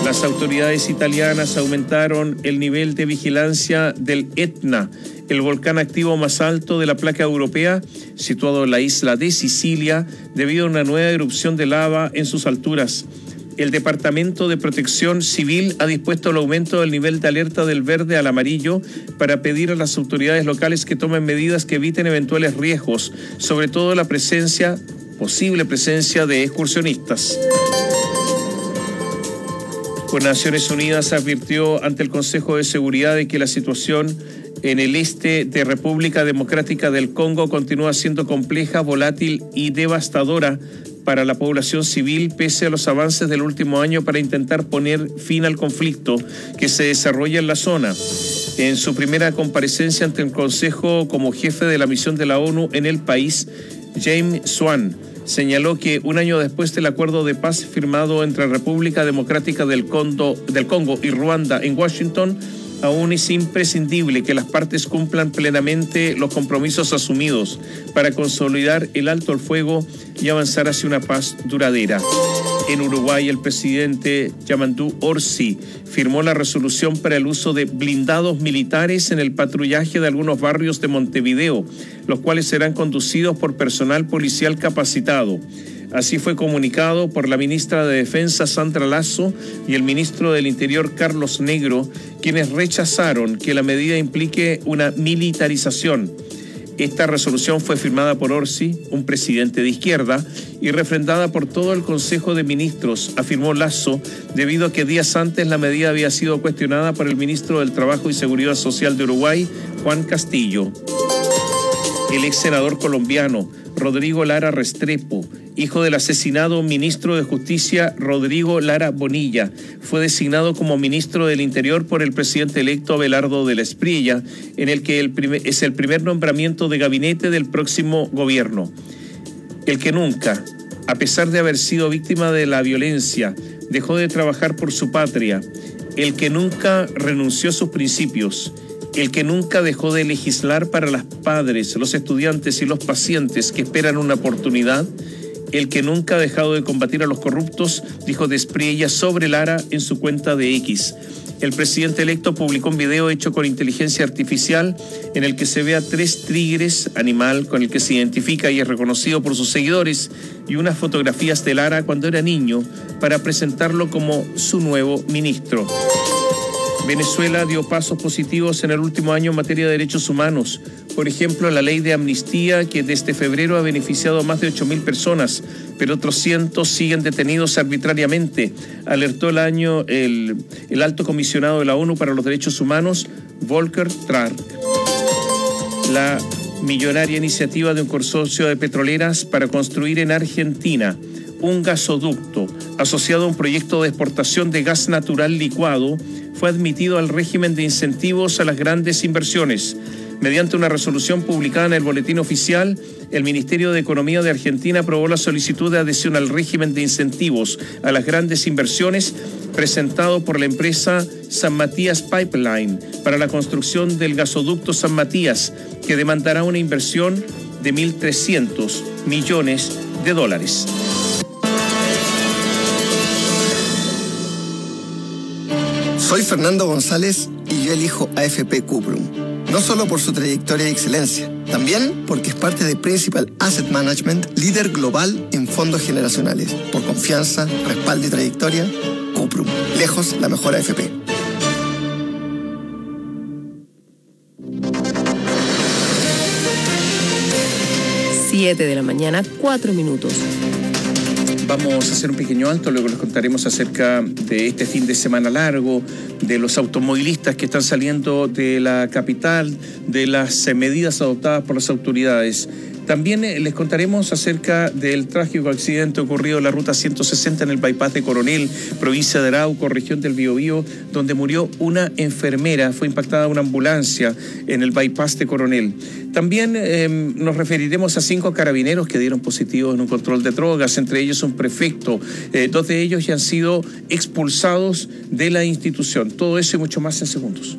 Las autoridades italianas aumentaron el nivel de vigilancia del Etna, el volcán activo más alto de la placa europea, situado en la isla de Sicilia, debido a una nueva erupción de lava en sus alturas. El Departamento de Protección Civil ha dispuesto el aumento del nivel de alerta del verde al amarillo para pedir a las autoridades locales que tomen medidas que eviten eventuales riesgos, sobre todo la posible presencia de excursionistas. Pues Naciones Unidas advirtió ante el Consejo de Seguridad de que la situación en el este de República Democrática del Congo continúa siendo compleja, volátil y devastadora para la población civil, pese a los avances del último año para intentar poner fin al conflicto que se desarrolla en la zona. En su primera comparecencia ante el Consejo como jefe de la misión de la ONU en el país, James Swan señaló que un año después del acuerdo de paz firmado entre República Democrática del Congo y Ruanda en Washington, aún es imprescindible que las partes cumplan plenamente los compromisos asumidos para consolidar el alto el fuego y avanzar hacia una paz duradera. En Uruguay, el presidente Yamandú Orsi firmó la resolución para el uso de blindados militares en el patrullaje de algunos barrios de Montevideo, los cuales serán conducidos por personal policial capacitado. Así fue comunicado por la ministra de Defensa Sandra Lasso y el ministro del Interior Carlos Negro, quienes rechazaron que la medida implique una militarización. Esta resolución fue firmada por Orsi, un presidente de izquierda, y refrendada por todo el Consejo de Ministros, afirmó Lasso, debido a que días antes la medida había sido cuestionada por el ministro del Trabajo y Seguridad Social de Uruguay, Juan Castillo. El ex senador colombiano Rodrigo Lara Restrepo, hijo del asesinado ministro de Justicia Rodrigo Lara Bonilla, fue designado como ministro del Interior por el presidente electo Abelardo de la Espriella, en el que es el primer nombramiento de gabinete del próximo gobierno. El que nunca, a pesar de haber sido víctima de la violencia, dejó de trabajar por su patria, el que nunca renunció a sus principios, el que nunca dejó de legislar para los padres, los estudiantes y los pacientes que esperan una oportunidad, el que nunca ha dejado de combatir a los corruptos, dijo de Espriella sobre Lara en su cuenta de X. El presidente electo publicó un video hecho con inteligencia artificial en el que se ve a 3 tigres, animal con el que se identifica y es reconocido por sus seguidores, y unas fotografías de Lara cuando era niño para presentarlo como su nuevo ministro. Venezuela dio pasos positivos en el último año en materia de derechos humanos. Por ejemplo, la ley de amnistía, que desde febrero ha beneficiado a más de 8.000 personas, pero otros cientos siguen detenidos arbitrariamente, alertó el alto comisionado de la ONU para los Derechos Humanos, Volker Turk. La millonaria iniciativa de un consorcio de petroleras para construir en Argentina un gasoducto asociado a un proyecto de exportación de gas natural licuado fue admitido al régimen de incentivos a las grandes inversiones. Mediante una resolución publicada en el Boletín Oficial, el Ministerio de Economía de Argentina aprobó la solicitud de adhesión al régimen de incentivos a las grandes inversiones presentado por la empresa San Matías Pipeline para la construcción del gasoducto San Matías, que demandará una inversión de $1.300 millones. Soy Fernando González y yo elijo AFP Cuprum. No solo por su trayectoria y excelencia, también porque es parte de Principal Asset Management, líder global en fondos generacionales. Por confianza, respaldo y trayectoria, Cuprum. Lejos la mejor AFP. 7 de la mañana, 4 minutos. Vamos a hacer un pequeño alto, luego les contaremos acerca de este fin de semana largo, de los automovilistas que están saliendo de la capital, de las medidas adoptadas por las autoridades. También les contaremos acerca del trágico accidente ocurrido en la ruta 160 en el bypass de Coronel, provincia de Arauco, región del Biobío, donde murió una enfermera. Fue impactada una ambulancia en el bypass de Coronel. También nos referiremos a 5 carabineros que dieron positivos en un control de drogas, entre ellos un prefecto. 2 de ellos ya han sido expulsados de la institución. Todo eso y mucho más en segundos.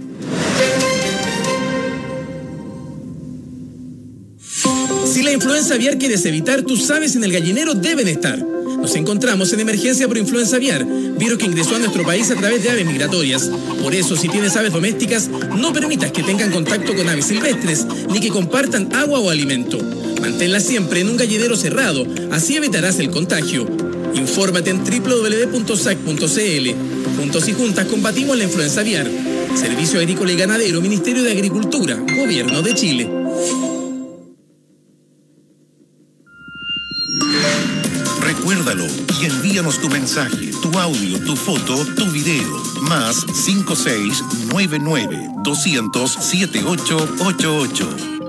Si la influenza aviar quieres evitar, tus aves en el gallinero deben estar. Nos encontramos en emergencia por influenza aviar, virus que ingresó a nuestro país a través de aves migratorias. Por eso, si tienes aves domésticas, no permitas que tengan contacto con aves silvestres, ni que compartan agua o alimento. Manténlas siempre en un gallinero cerrado, así evitarás el contagio. Infórmate en www.sac.cl. Juntos y juntas combatimos la influenza aviar. Servicio Agrícola y Ganadero, Ministerio de Agricultura, Gobierno de Chile. Recuérdalo y envíanos tu mensaje, tu audio, tu foto, tu video. Más 5699-200-7888.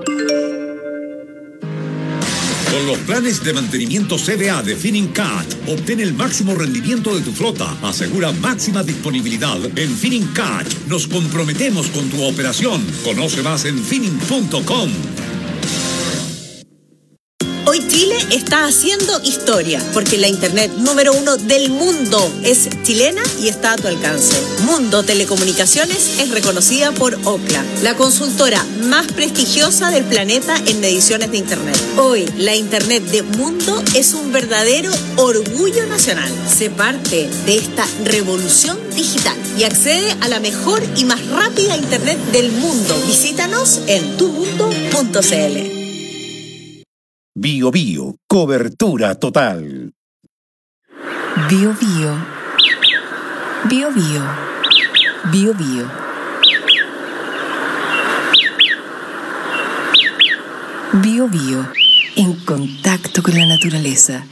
Con los planes de mantenimiento CBA de Finincat, obtén el máximo rendimiento de tu flota. Asegura máxima disponibilidad. En Finincat nos comprometemos con tu operación. Conoce más en Finin.com. Hoy Chile está haciendo historia, porque la internet número 1 del mundo es chilena y está a tu alcance. Mundo Telecomunicaciones es reconocida por Ookla, la consultora más prestigiosa del planeta en mediciones de internet. Hoy, la internet de Mundo es un verdadero orgullo nacional. Sé parte de esta revolución digital y accede a la mejor y más rápida internet del mundo. Visítanos en tumundo.cl. Bio Bio, cobertura total. Bio Bio. Bio Bio. Bio Bio. Bio Bio. En contacto con la naturaleza.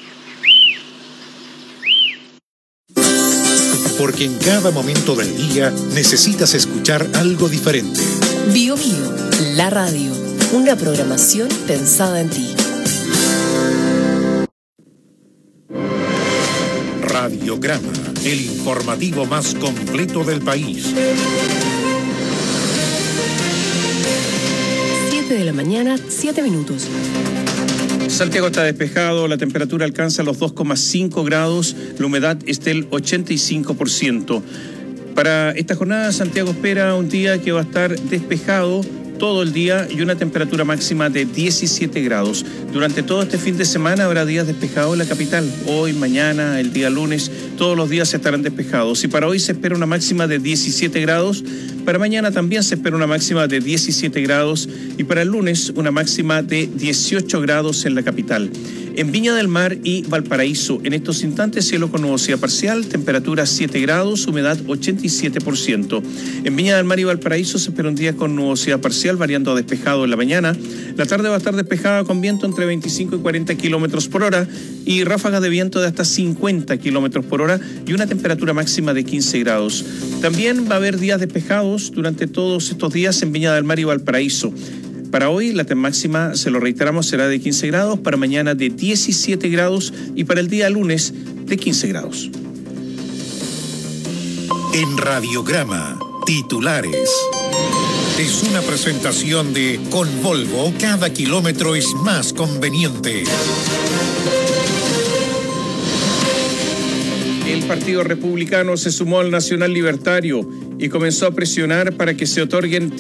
Porque en cada momento del día necesitas escuchar algo diferente. Bio Bio, la radio. Una programación pensada en ti. Radiograma, el informativo más completo del país. 7 de la mañana, 7 minutos. Santiago está despejado, la temperatura alcanza los 2,5 grados, la humedad es del 85%. Para esta jornada, Santiago espera un día que va a estar despejado todo el día y una temperatura máxima de 17 grados. Durante todo este fin de semana habrá días despejados en la capital. Hoy, mañana, el día lunes, todos los días estarán despejados. Y para hoy se espera una máxima de 17 grados. Para mañana también se espera una máxima de 17 grados. Y para el lunes una máxima de 18 grados en la capital. En Viña del Mar y Valparaíso, en estos instantes cielo con nubosidad parcial, temperatura 7 grados, humedad 87%. En Viña del Mar y Valparaíso se espera un día con nubosidad parcial, variando a despejado en la mañana. La tarde va a estar despejada con viento entre 25 y 40 kilómetros por hora y ráfagas de viento de hasta 50 kilómetros por hora y una temperatura máxima de 15 grados. También va a haber días despejados durante todos estos días en Viña del Mar y Valparaíso. Para hoy la máxima, se lo reiteramos, será de 15 grados, para mañana de 17 grados y para el día lunes de 15 grados. En Radiograma, titulares. Es una presentación de Con Volvo, cada kilómetro es más conveniente. El Partido Republicano se sumó al Nacional Libertario y comenzó a presionar para que se otorguen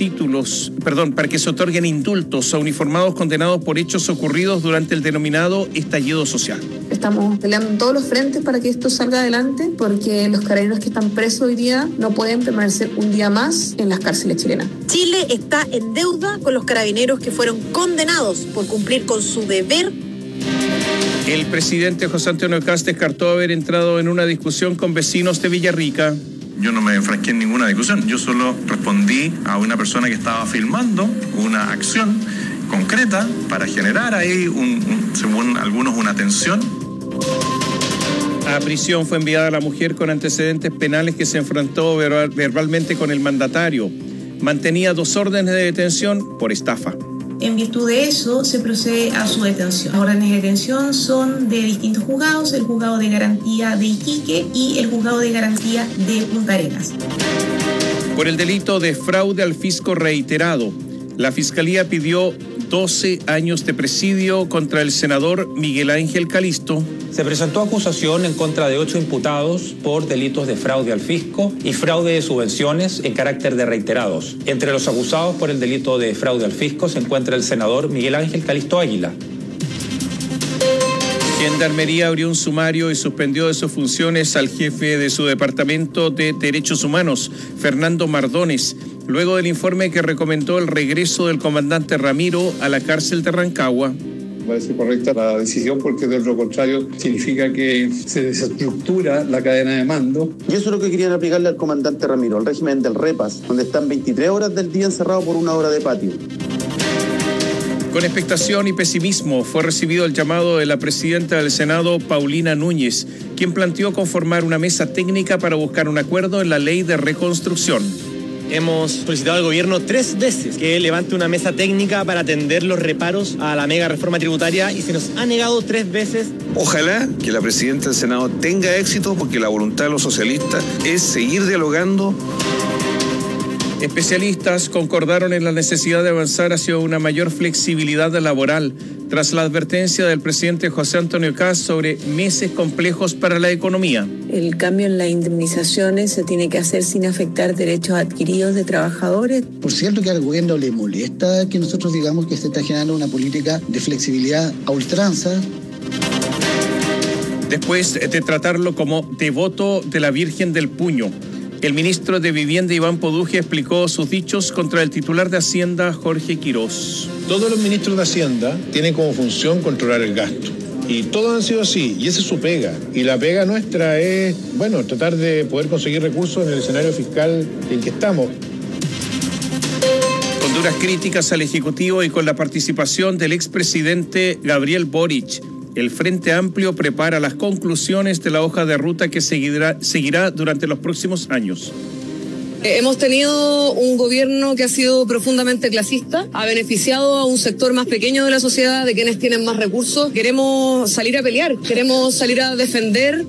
indultos a uniformados condenados por hechos ocurridos durante el denominado estallido social. Estamos peleando en todos los frentes para que esto salga adelante, porque los carabineros que están presos hoy día no pueden permanecer un día más en las cárceles chilenas. Chile está en deuda con los carabineros que fueron condenados por cumplir con su deber. El presidente José Antonio Kast descartó haber entrado en una discusión con vecinos de Villarrica. Yo no me enfrasqué en ninguna discusión, yo solo respondí a una persona que estaba filmando una acción concreta para generar ahí, según algunos, una tensión. A prisión fue enviada la mujer con antecedentes penales que se enfrentó verbalmente con el mandatario. Mantenía 2 órdenes de detención por estafa. En virtud de eso, se procede a su detención. Las órdenes de detención son de distintos juzgados, el juzgado de garantía de Iquique y el juzgado de garantía de Punta Arenas. Por el delito de fraude al fisco reiterado, la Fiscalía pidió 12 años de presidio contra el senador Miguel Ángel Calisto. Se presentó acusación en contra de 8 imputados por delitos de fraude al fisco y fraude de subvenciones en carácter de reiterados. Entre los acusados por el delito de fraude al fisco se encuentra el senador Miguel Ángel Calisto Águila. Gendarmería abrió un sumario y suspendió de sus funciones al jefe de su departamento de Derechos Humanos, Fernando Mardones, luego del informe que recomendó el regreso del comandante Ramiro a la cárcel de Rancagua. Me parece correcta la decisión porque de lo contrario significa que se desestructura la cadena de mando. Y eso es lo que querían aplicarle al comandante Ramiro, el régimen del repas, donde están 23 horas del día encerrados por 1 hora de patio. Con expectación y pesimismo fue recibido el llamado de la presidenta del Senado, Paulina Núñez, quien planteó conformar una mesa técnica para buscar un acuerdo en la ley de reconstrucción. Hemos solicitado al gobierno 3 veces que levante una mesa técnica para atender los reparos a la mega reforma tributaria y se nos ha negado 3 veces. Ojalá que la presidenta del Senado tenga éxito porque la voluntad de los socialistas es seguir dialogando. Especialistas concordaron en la necesidad de avanzar hacia una mayor flexibilidad laboral tras la advertencia del presidente José Antonio Kast sobre meses complejos para la economía. El cambio en las indemnizaciones se tiene que hacer sin afectar derechos adquiridos de trabajadores. Por cierto que al gobierno le molesta que nosotros digamos que se está generando una política de flexibilidad a ultranza. Después de tratarlo como devoto de la Virgen del Puño, el ministro de Vivienda, Iván Poduje, explicó sus dichos contra el titular de Hacienda, Jorge Quirós. Todos los ministros de Hacienda tienen como función controlar el gasto. Y todos han sido así, y esa es su pega. Y la pega nuestra es, tratar de poder conseguir recursos en el escenario fiscal en que estamos. Con duras críticas al Ejecutivo y con la participación del expresidente Gabriel Boric, el Frente Amplio prepara las conclusiones de la hoja de ruta que seguirá durante los próximos años. Hemos tenido un gobierno que ha sido profundamente clasista, ha beneficiado a un sector más pequeño de la sociedad, de quienes tienen más recursos. Queremos salir a pelear, queremos salir a defender.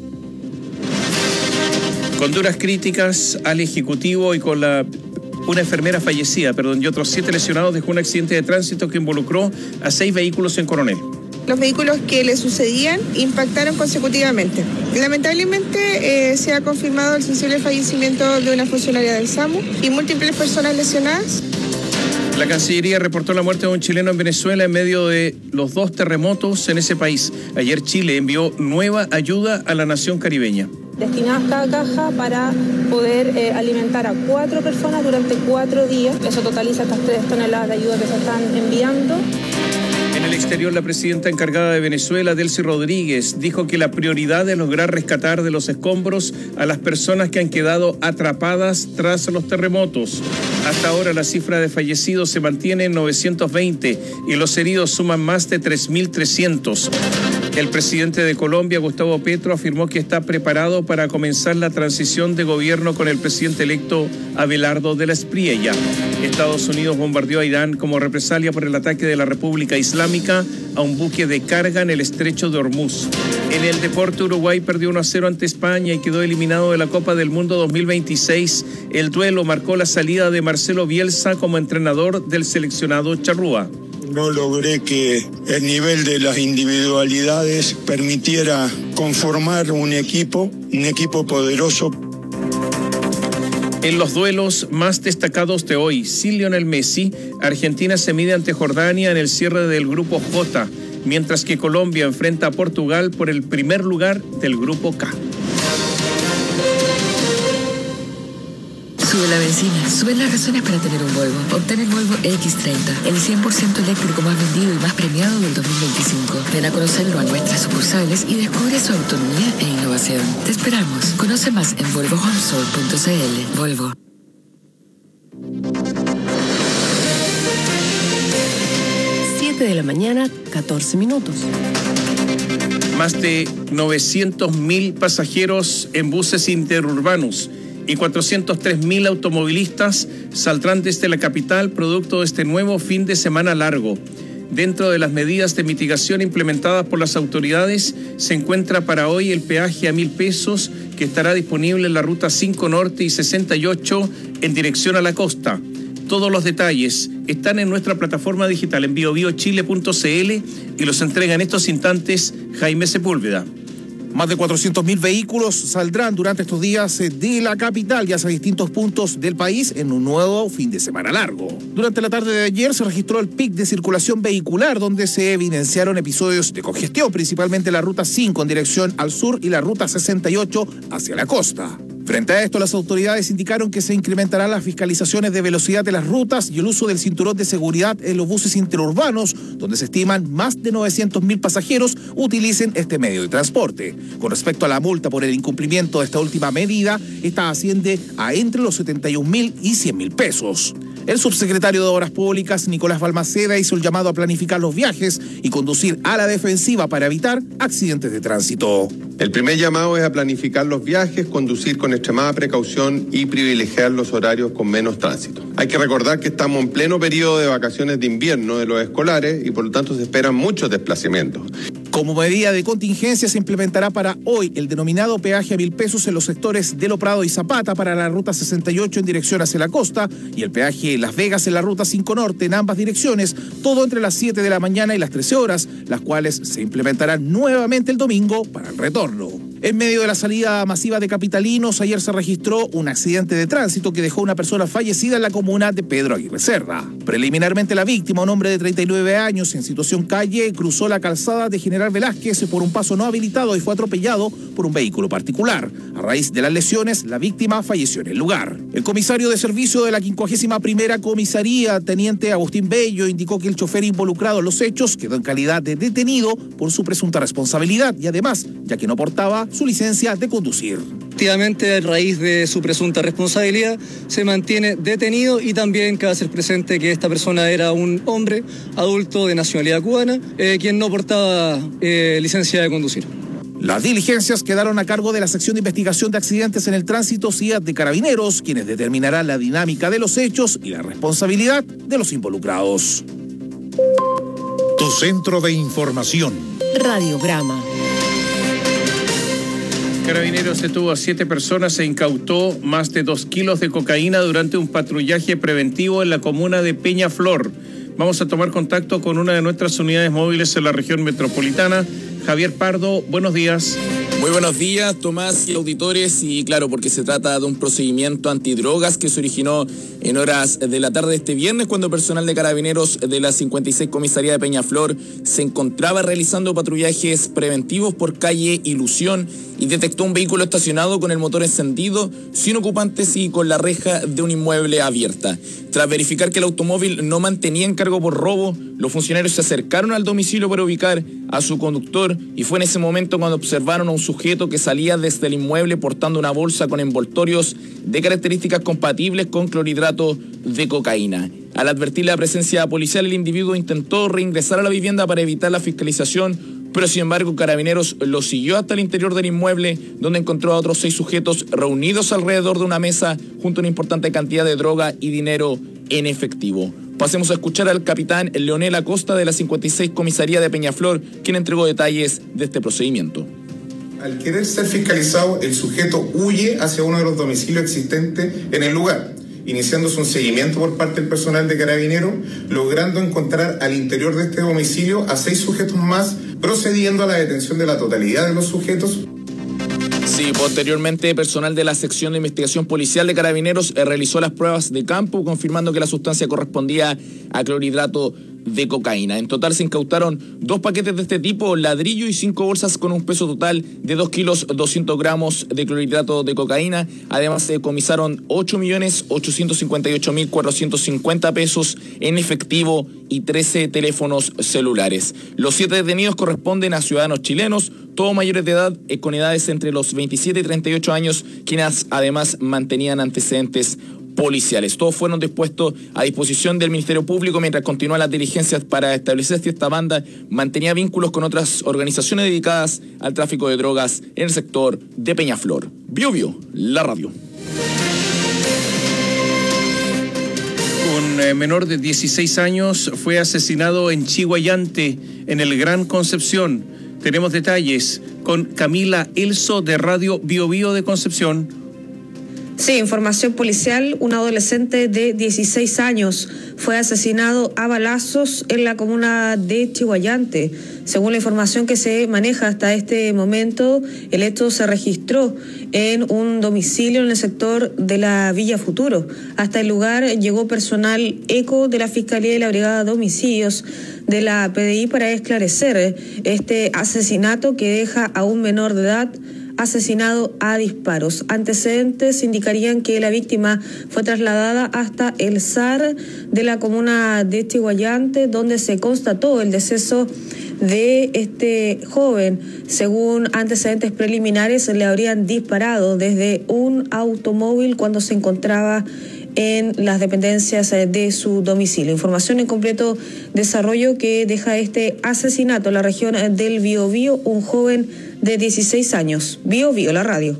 Con duras críticas al Ejecutivo y con una enfermera fallecida, y otros 7 lesionados, dejó un accidente de tránsito que involucró a 6 vehículos en Coronel. Los vehículos que le sucedían impactaron consecutivamente. Lamentablemente se ha confirmado el sensible fallecimiento de una funcionaria del SAMU y múltiples personas lesionadas. La Cancillería reportó la muerte de un chileno en Venezuela en medio de los 2 terremotos en ese país. Ayer Chile envió nueva ayuda a la nación caribeña. Destinadas cada caja para poder alimentar a 4 personas durante 4 días. Eso totaliza estas 3 toneladas de ayuda que se están enviando. En el exterior, la presidenta encargada de Venezuela, Delcy Rodríguez, dijo que la prioridad es lograr rescatar de los escombros a las personas que han quedado atrapadas tras los terremotos. Hasta ahora la cifra de fallecidos se mantiene en 920 y los heridos suman más de 3.300. El presidente de Colombia, Gustavo Petro, afirmó que está preparado para comenzar la transición de gobierno con el presidente electo Abelardo de la Espriella. Estados Unidos bombardeó a Irán como represalia por el ataque de la República Islámica a un buque de carga en el estrecho de Hormuz. En el deporte, Uruguay perdió 1-0 ante España y quedó eliminado de la Copa del Mundo 2026. El duelo marcó la salida de Marcelo Bielsa como entrenador del seleccionado charrúa. No logré que el nivel de las individualidades permitiera conformar un equipo poderoso. En los duelos más destacados de hoy, sin Lionel Messi, Argentina se mide ante Jordania en el cierre del Grupo J, mientras que Colombia enfrenta a Portugal por el primer lugar del Grupo K. Sube la benzina, suben las razones para tener un Volvo. Obtén el Volvo X30, el 100% eléctrico más vendido y más premiado del 2025. Ven a conocerlo a nuestras sucursales y descubre su autonomía e innovación. Te esperamos. Conoce más en volvohomesol.cl. Volvo. De la mañana, 14 minutos. Más de 900.000 pasajeros en buses interurbanos y 403.000 automovilistas saldrán desde la capital producto de este nuevo fin de semana largo. Dentro de las medidas de mitigación implementadas por las autoridades se encuentra para hoy el peaje a 1.000 pesos que estará disponible en la ruta 5 Norte y 68 en dirección a la costa. Todos los detalles están en nuestra plataforma digital en biobiochile.cl y los entrega en estos instantes Jaime Sepúlveda. Más de 400.000 vehículos saldrán durante estos días de la capital y hacia distintos puntos del país en un nuevo fin de semana largo. Durante la tarde de ayer se registró el pic de circulación vehicular, donde se evidenciaron episodios de congestión, principalmente la Ruta 5 en dirección al sur y la Ruta 68 hacia la costa. Frente a esto, las autoridades indicaron que se incrementarán las fiscalizaciones de velocidad de las rutas y el uso del cinturón de seguridad en los buses interurbanos, donde se estiman más de 900.000 pasajeros utilicen este medio de transporte. Con respecto a la multa por el incumplimiento de esta última medida, esta asciende a entre los 71.000 y 100.000 pesos. El subsecretario de Obras Públicas, Nicolás Balmaceda, hizo el llamado a planificar los viajes y conducir a la defensiva para evitar accidentes de tránsito. El primer llamado es a planificar los viajes, conducir con extremada precaución y privilegiar los horarios con menos tránsito. Hay que recordar que estamos en pleno periodo de vacaciones de invierno de los escolares y por lo tanto se esperan muchos desplazamientos. Como medida de contingencia se implementará para hoy el denominado peaje a 1.000 pesos en los sectores de Lo Prado y Zapata para la Ruta 68 en dirección hacia la costa y el peaje Las Vegas en la Ruta 5 Norte en ambas direcciones, todo entre las 7 de la mañana y las 13 horas, las cuales se implementarán nuevamente el domingo para el retorno. En medio de la salida masiva de capitalinos, ayer se registró un accidente de tránsito que dejó a una persona fallecida en la comuna de Pedro Aguirre Cerda. Preliminarmente, la víctima, un hombre de 39 años en situación calle, cruzó la calzada de General Velázquez por un paso no habilitado y fue atropellado por un vehículo particular. A raíz de las lesiones, la víctima falleció en el lugar. El comisario de servicio de la 51ª Comisaría, teniente Agustín Bello, indicó que el chofer involucrado en los hechos quedó en calidad de detenido por su presunta responsabilidad y además, ya que no portaba su licencia de conducir. Efectivamente, a raíz de su presunta responsabilidad, se mantiene detenido y también cabe hacer presente que esta persona era un hombre adulto de nacionalidad cubana, quien no portaba licencia de conducir. Las diligencias quedaron a cargo de la sección de investigación de accidentes en el tránsito CIAT de Carabineros, quienes determinarán la dinámica de los hechos y la responsabilidad de los involucrados. Tu centro de información. Radiograma. Carabineros detuvo a 7 personas e incautó más de 2 kilos de cocaína durante un patrullaje preventivo en la comuna de Peñaflor. Vamos a tomar contacto con una de nuestras unidades móviles en la región metropolitana. Javier Pardo, buenos días. Muy buenos días, Tomás y auditores, y claro, porque se trata de un procedimiento antidrogas que se originó en horas de la tarde de este viernes cuando personal de Carabineros de la 56 Comisaría de Peñaflor se encontraba realizando patrullajes preventivos por calle Ilusión y detectó un vehículo estacionado con el motor encendido, sin ocupantes y con la reja de un inmueble abierta. Tras verificar que el automóvil no mantenía encargo por robo, los funcionarios se acercaron al domicilio para ubicar a su conductor y fue en ese momento cuando observaron a un sujeto que salía desde el inmueble portando una bolsa con envoltorios de características compatibles con clorhidrato de cocaína. Al advertir la presencia policial, el individuo intentó reingresar a la vivienda para evitar la fiscalización, pero sin embargo Carabineros lo siguió hasta el interior del inmueble, donde encontró a otros 6 sujetos reunidos alrededor de una mesa junto a una importante cantidad de droga y dinero en efectivo. Pasemos a escuchar al capitán Leonel Acosta de la 56 Comisaría de Peñaflor, quien entregó detalles de este procedimiento. Al querer ser fiscalizado, el sujeto huye hacia uno de los domicilios existentes en el lugar, iniciándose un seguimiento por parte del personal de Carabineros, logrando encontrar al interior de este domicilio a 6 sujetos más, procediendo a la detención de la totalidad de los sujetos. Sí, posteriormente, personal de la sección de investigación policial de Carabineros realizó las pruebas de campo, confirmando que la sustancia correspondía a clorhidrato de cocaína. En total se incautaron 2 paquetes de este tipo, ladrillo y 5 bolsas con un peso total de 2 kilos 200 gramos de clorhidrato de cocaína. Además se decomisaron 8.858.450 pesos en efectivo y 13 teléfonos celulares. Los 7 detenidos corresponden a ciudadanos chilenos, todos mayores de edad, con edades entre los 27 y 38 años, quienes además mantenían antecedentes policiales. Todos fueron dispuestos a disposición del Ministerio Público mientras continúan las diligencias para establecer si esta banda mantenía vínculos con otras organizaciones dedicadas al tráfico de drogas en el sector de Peñaflor. Biobío, la radio. Un menor de 16 años fue asesinado en Chiguayante, en el Gran Concepción. Tenemos detalles con Camila Elso de Radio Biobío de Concepción. Sí, información policial, un adolescente de 16 años fue asesinado a balazos en la comuna de Chiguayante. Según la información que se maneja hasta este momento, el hecho se registró en un domicilio en el sector de la Villa Futuro. Hasta el lugar llegó personal ECO de la Fiscalía y la Brigada de Homicidios de la PDI para esclarecer este asesinato que deja a un menor de edad asesinado a disparos. Antecedentes indicarían que la víctima fue trasladada hasta el SAR de la comuna de Chiguayante, donde se constató el deceso de este joven. Según antecedentes preliminares, le habrían disparado desde un automóvil cuando se encontraba en las dependencias de su domicilio. Información en completo desarrollo que deja este asesinato en la región del Biobío, un joven de 16 años. Biobío, la radio.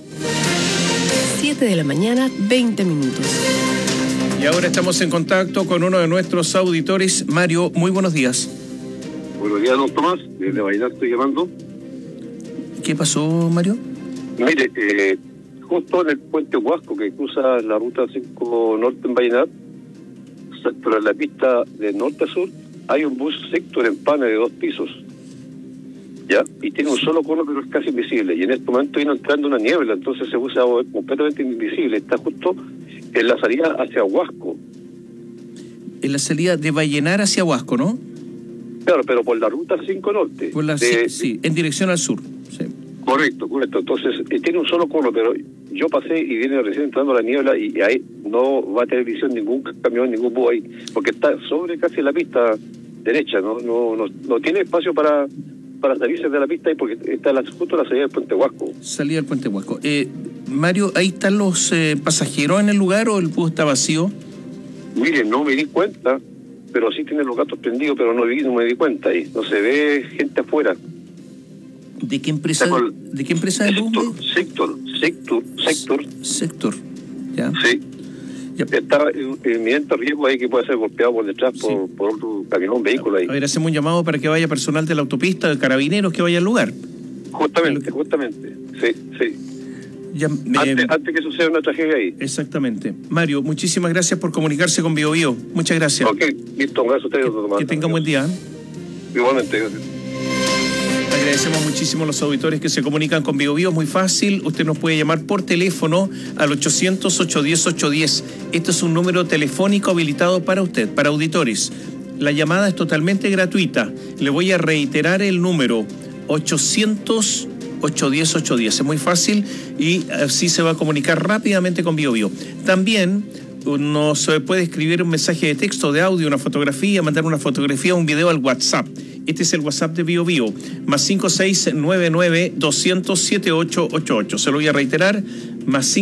7 de la mañana, 20 minutos. Y ahora estamos en contacto con uno de nuestros auditores. Mario, muy buenos días. Buenos días, don Tomás. Desde Vallenar estoy llamando. ¿Qué pasó, Mario? Mire, justo en el puente Huasco que cruza la ruta 5 norte en Vallenar, pero en la pista de norte a sur, hay un bus sector en pana de 2 pisos. ¿Ya? Y tiene un solo cono, pero es casi invisible. Y en este momento viene entrando una niebla, entonces ese bus se va a ver completamente invisible. Está justo en la salida hacia Huasco. En la salida de Vallenar hacia Huasco, ¿no? Claro, pero por la ruta 5 norte. Por la, sí, en dirección al sur. Sí. Correcto. Entonces, tiene un solo cono, pero yo pasé y viene recién entrando la niebla y ahí no va a tener visión ningún camión, ningún bus ahí, porque está sobre casi la pista derecha, no tiene espacio para salirse de la pista ahí porque está justo la salida del puente Huasco. Salida del puente Huasco. Mario, ¿ahí están los pasajeros en el lugar o el bus está vacío? Mire, no me di cuenta, pero sí tiene los gatos prendidos, pero no me di cuenta ahí. No se ve gente afuera. ¿De qué empresa? ¿De qué empresa es el bus? Sector. Ya. Sí. Ya. Está en inminente riesgo ahí que puede ser golpeado por detrás por otro camión, vehículo ahí. A ver, hacemos un llamado para que vaya personal de la autopista, de carabineros, que vaya al lugar. Justamente. Sí. Ya, antes que suceda una tragedia ahí. Exactamente. Mario, muchísimas gracias por comunicarse con Biobío. Muchas gracias. Ok, listo, gracias a ustedes. Que tengan buen día. Igualmente, gracias. Agradecemos muchísimo a los auditores que se comunican con Biobío. Es muy fácil, usted nos puede llamar por teléfono al 800-810-810. Este es un número telefónico habilitado para usted, para auditores. La llamada es totalmente gratuita. Le voy a reiterar el número 800-810-810. Es muy fácil y así se va a comunicar rápidamente con Biobío. También nos puede escribir un mensaje de texto, de audio, una fotografía, mandar una fotografía o un video al WhatsApp. Este es el WhatsApp de Biobío, más 5699-200-7888. Se lo voy a reiterar, más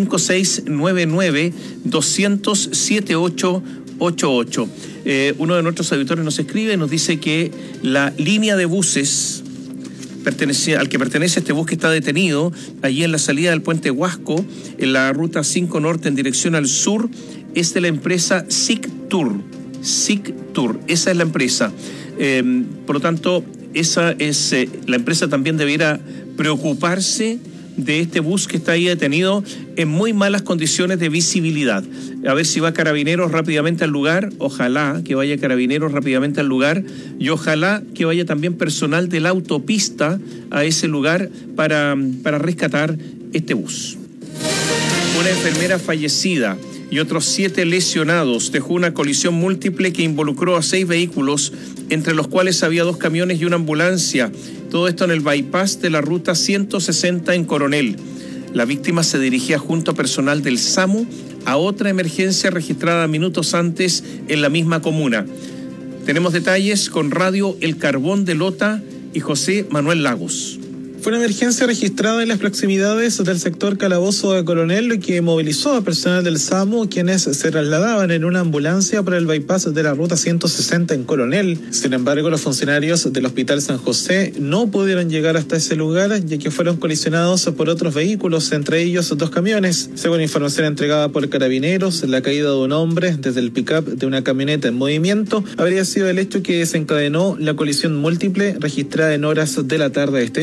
5699-200-7888. Uno de nuestros auditores nos escribe, nos dice que la línea de buses al que pertenece este bus que está detenido, allí en la salida del puente Huasco, en la ruta 5 norte en dirección al sur, es de la empresa SICTUR. Esa es la empresa. Por lo tanto, esa es la empresa también debiera preocuparse de este bus que está ahí detenido en muy malas condiciones de visibilidad. A ver si va Carabineros rápidamente al lugar, ojalá que vaya Carabineros rápidamente al lugar y ojalá que vaya también personal de la autopista a ese lugar para rescatar este bus. Una enfermera fallecida y otros 7 lesionados dejó una colisión múltiple que involucró a 6 vehículos, entre los cuales había 2 camiones y una ambulancia. Todo esto en el bypass de la ruta 160 en Coronel. La víctima se dirigía junto a personal del SAMU a otra emergencia registrada minutos antes en la misma comuna. Tenemos detalles con Radio El Carbón de Lota y José Manuel Lagos. Fue una emergencia registrada en las proximidades del sector Calabozo de Coronel que movilizó a personal del SAMU, quienes se trasladaban en una ambulancia por el bypass de la ruta 160 en Coronel. Sin embargo, los funcionarios del Hospital San José no pudieron llegar hasta ese lugar, ya que fueron colisionados por otros vehículos, entre ellos 2 camiones. Según información entregada por Carabineros, la caída de un hombre desde el pick-up de una camioneta en movimiento habría sido el hecho que desencadenó la colisión múltiple registrada en horas de la tarde de este viernes.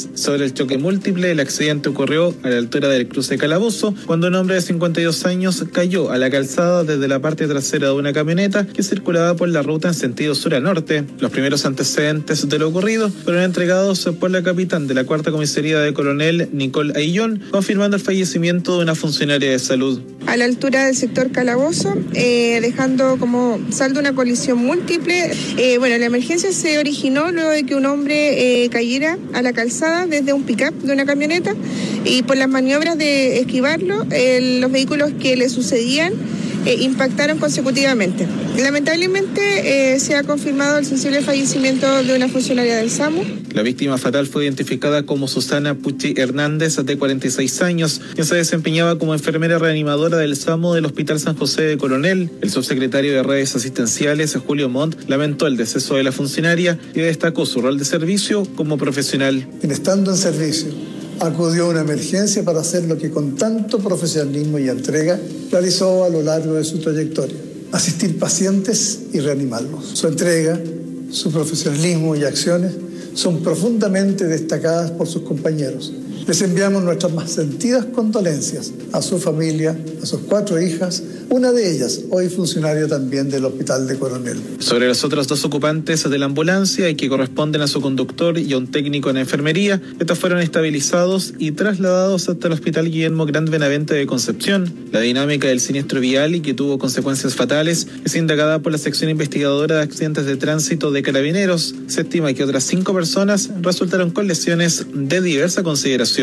víctimas. Sobre el choque múltiple, el accidente ocurrió a la altura del cruce Calabozo, cuando un hombre de 52 años cayó a la calzada desde la parte trasera de una camioneta que circulaba por la ruta en sentido sur a norte. Los primeros antecedentes de lo ocurrido fueron entregados por la capitán de la Cuarta Comisaría de Coronel, Nicole Aillón, confirmando el fallecimiento de una funcionaria de salud. A la altura del sector Calabozo, dejando como saldo una colisión múltiple. La emergencia se originó luego de que un hombre cayera a la calzada desde un pick-up de una camioneta, y por las maniobras de esquivarlo, los vehículos que le sucedían impactaron consecutivamente. Lamentablemente se ha confirmado el sensible fallecimiento de una funcionaria del SAMU. La víctima fatal fue identificada como Susana Pucci Hernández, de 46 años, quien se desempeñaba como enfermera reanimadora del SAMU del Hospital San José de Coronel. El subsecretario de Redes Asistenciales, Julio Montt, lamentó el deceso de la funcionaria y destacó su rol de servicio como profesional. Estando en servicio, acudió a una emergencia para hacer lo que con tanto profesionalismo y entrega realizó a lo largo de su trayectoria: asistir pacientes y reanimarlos. Su entrega, su profesionalismo y acciones son profundamente destacadas por sus compañeros. Les enviamos nuestras más sentidas condolencias a su familia, a sus 4 hijas, una de ellas hoy funcionaria también del Hospital de Coronel. Sobre los otros 2 ocupantes de la ambulancia y que corresponden a su conductor y a un técnico en enfermería, estos fueron estabilizados y trasladados hasta el Hospital Guillermo Grant Benavente de Concepción. La dinámica del siniestro vial y que tuvo consecuencias fatales es indagada por la sección investigadora de accidentes de tránsito de Carabineros. Se estima que otras 5 personas resultaron con lesiones de diversa consideración.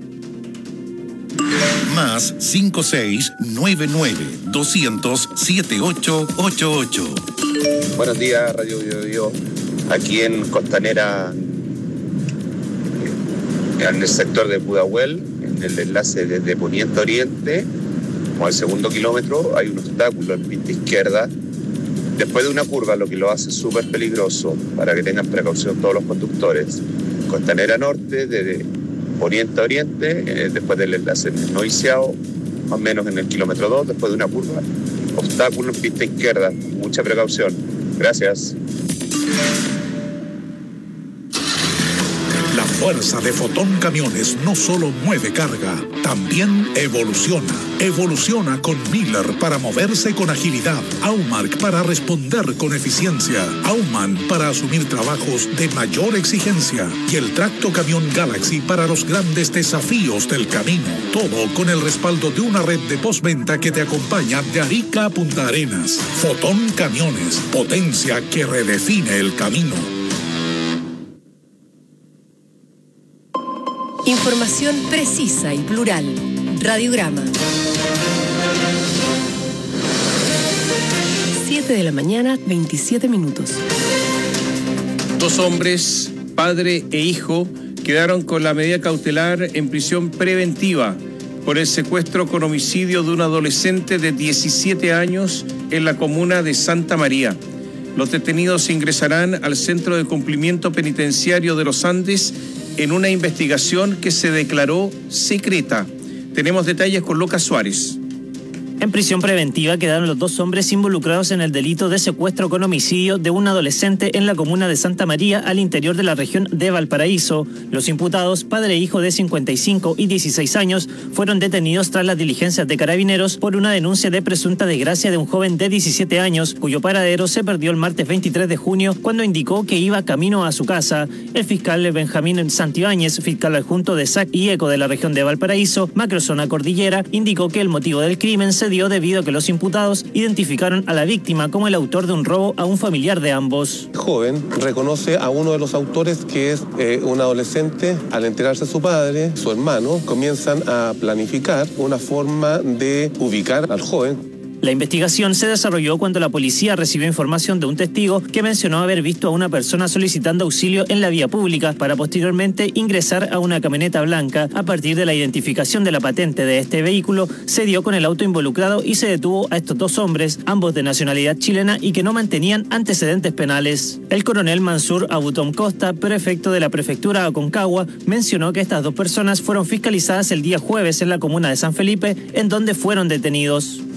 Más 5699-200-7888. Buenos días, Radio Biobío. Aquí en Costanera, en el sector de Pudahuel, en el enlace desde Poniente a Oriente, como al segundo kilómetro, hay un obstáculo en pista izquierda, después de una curva, lo que lo hace súper peligroso, para que tengan precaución todos los conductores. Costanera Norte, desde Poniente a Oriente, después del enlace noviciado, más o menos en el kilómetro 2, después de una curva, obstáculo en pista izquierda, mucha precaución. Gracias. La fuerza de Fotón Camiones no solo mueve carga, también evoluciona. Evoluciona con Miller para moverse con agilidad, Aumark para responder con eficiencia, Auman para asumir trabajos de mayor exigencia y el Tracto Camión Galaxy para los grandes desafíos del camino. Todo con el respaldo de una red de postventa que te acompaña de Arica a Punta Arenas. Fotón Camiones, potencia que redefine el camino. Información precisa y plural. Radiograma. 7 de la mañana, 27 minutos. 2 hombres, padre e hijo, quedaron con la medida cautelar en prisión preventiva por el secuestro con homicidio de un adolescente de 17 años en la comuna de Santa María. Los detenidos ingresarán al Centro de Cumplimiento Penitenciario de los Andes en una investigación que se declaró secreta. Tenemos detalles con Lucas Suárez. En prisión preventiva quedaron los 2 hombres involucrados en el delito de secuestro con homicidio de un adolescente en la comuna de Santa María, al interior de la región de Valparaíso. Los imputados, padre e hijo de 55 y 16 años, fueron detenidos tras las diligencias de Carabineros por una denuncia de presunta desgracia de un joven de 17 años, cuyo paradero se perdió el martes 23 de junio cuando indicó que iba camino a su casa. El fiscal Benjamín Santibáñez, fiscal adjunto de SAC y ECO de la región de Valparaíso, macrozona cordillera, indicó que el motivo del crimen se dio debido a que los imputados identificaron a la víctima como el autor de un robo a un familiar de ambos. El joven reconoce a uno de los autores, que es un adolescente. Al enterarse su padre, su hermano, comienzan a planificar una forma de ubicar al joven. La investigación se desarrolló cuando la policía recibió información de un testigo que mencionó haber visto a una persona solicitando auxilio en la vía pública para posteriormente ingresar a una camioneta blanca. A partir de la identificación de la patente de este vehículo, se dio con el auto involucrado y se detuvo a estos 2 hombres, ambos de nacionalidad chilena y que no mantenían antecedentes penales. El coronel Mansur Abutom Costa, prefecto de la prefectura Aconcagua, mencionó que estas 2 personas fueron fiscalizadas el día jueves en la comuna de San Felipe, en donde fueron detenidos. Carabineros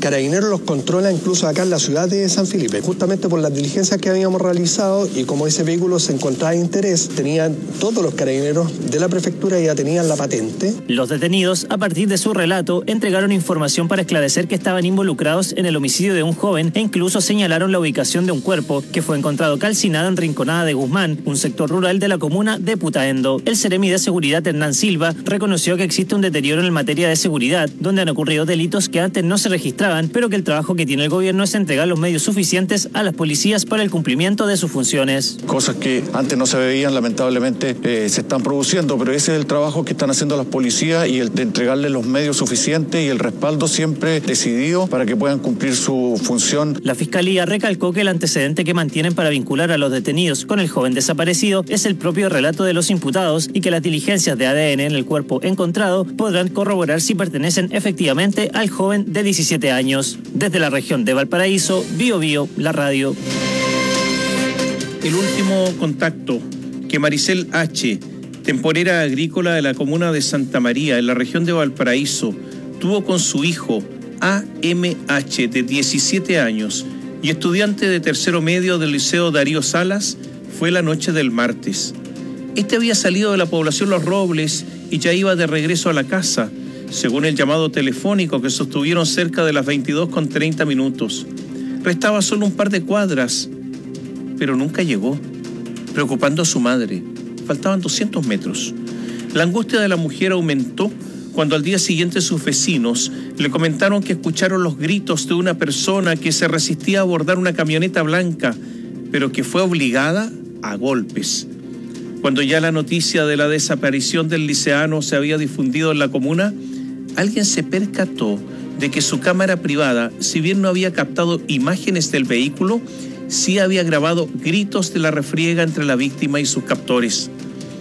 los controla incluso acá en la ciudad de San Felipe, justamente por las diligencias que habíamos realizado, y como ese vehículo se encontraba de interés, tenían todos los carabineros de la prefectura, ya tenían la patente. Los detenidos, a partir de su relato, entregaron información para esclarecer que estaban involucrados en el homicidio de un joven e incluso señalaron la ubicación de un cuerpo que fue encontrado calcinado en Rinconada de Guzmán, un sector rural de la comuna de Putaendo. El seremi de seguridad Hernán Silva reconoció que existe un deterioro en materia de seguridad, donde han ocurrido delitos que antes no se registraban, pero que el trabajo que tiene el gobierno es entregar los medios suficientes a las policías para el cumplimiento de sus funciones. Cosas que antes no se veían, lamentablemente se están produciendo, pero ese es el trabajo que están haciendo las policías, y el de entregarles los medios suficientes y el respaldo siempre decidido para que puedan cumplir su función. La Fiscalía recalcó que el antecedente que mantienen para vincular a los detenidos con el joven desaparecido es el propio relato de los imputados y que las diligencias de ADN en el cuerpo encontrado podrán corroborar si pertenecen efectivamente al joven de 17 años. Desde la región de Valparaíso, Bio Bio, la radio. El último contacto que Maricel H., temporera agrícola de la comuna de Santa María, en la región de Valparaíso, tuvo con su hijo AMH, de 17 años, y estudiante de tercero medio del Liceo Darío Salas, fue la noche del martes. Este había salido de la población Los Robles y ya iba de regreso a la casa, según el llamado telefónico que sostuvieron cerca de las 22:30 minutos. Restaba solo un par de cuadras, pero nunca llegó, preocupando a su madre. Faltaban 200 metros. La angustia de la mujer aumentó cuando al día siguiente sus vecinos le comentaron que escucharon los gritos de una persona que se resistía a abordar una camioneta blanca, pero que fue obligada a golpes. Cuando ya la noticia de la desaparición del liceano se había difundido en la comuna, alguien se percató de que su cámara privada, si bien no había captado imágenes del vehículo, sí había grabado gritos de la refriega entre la víctima y sus captores.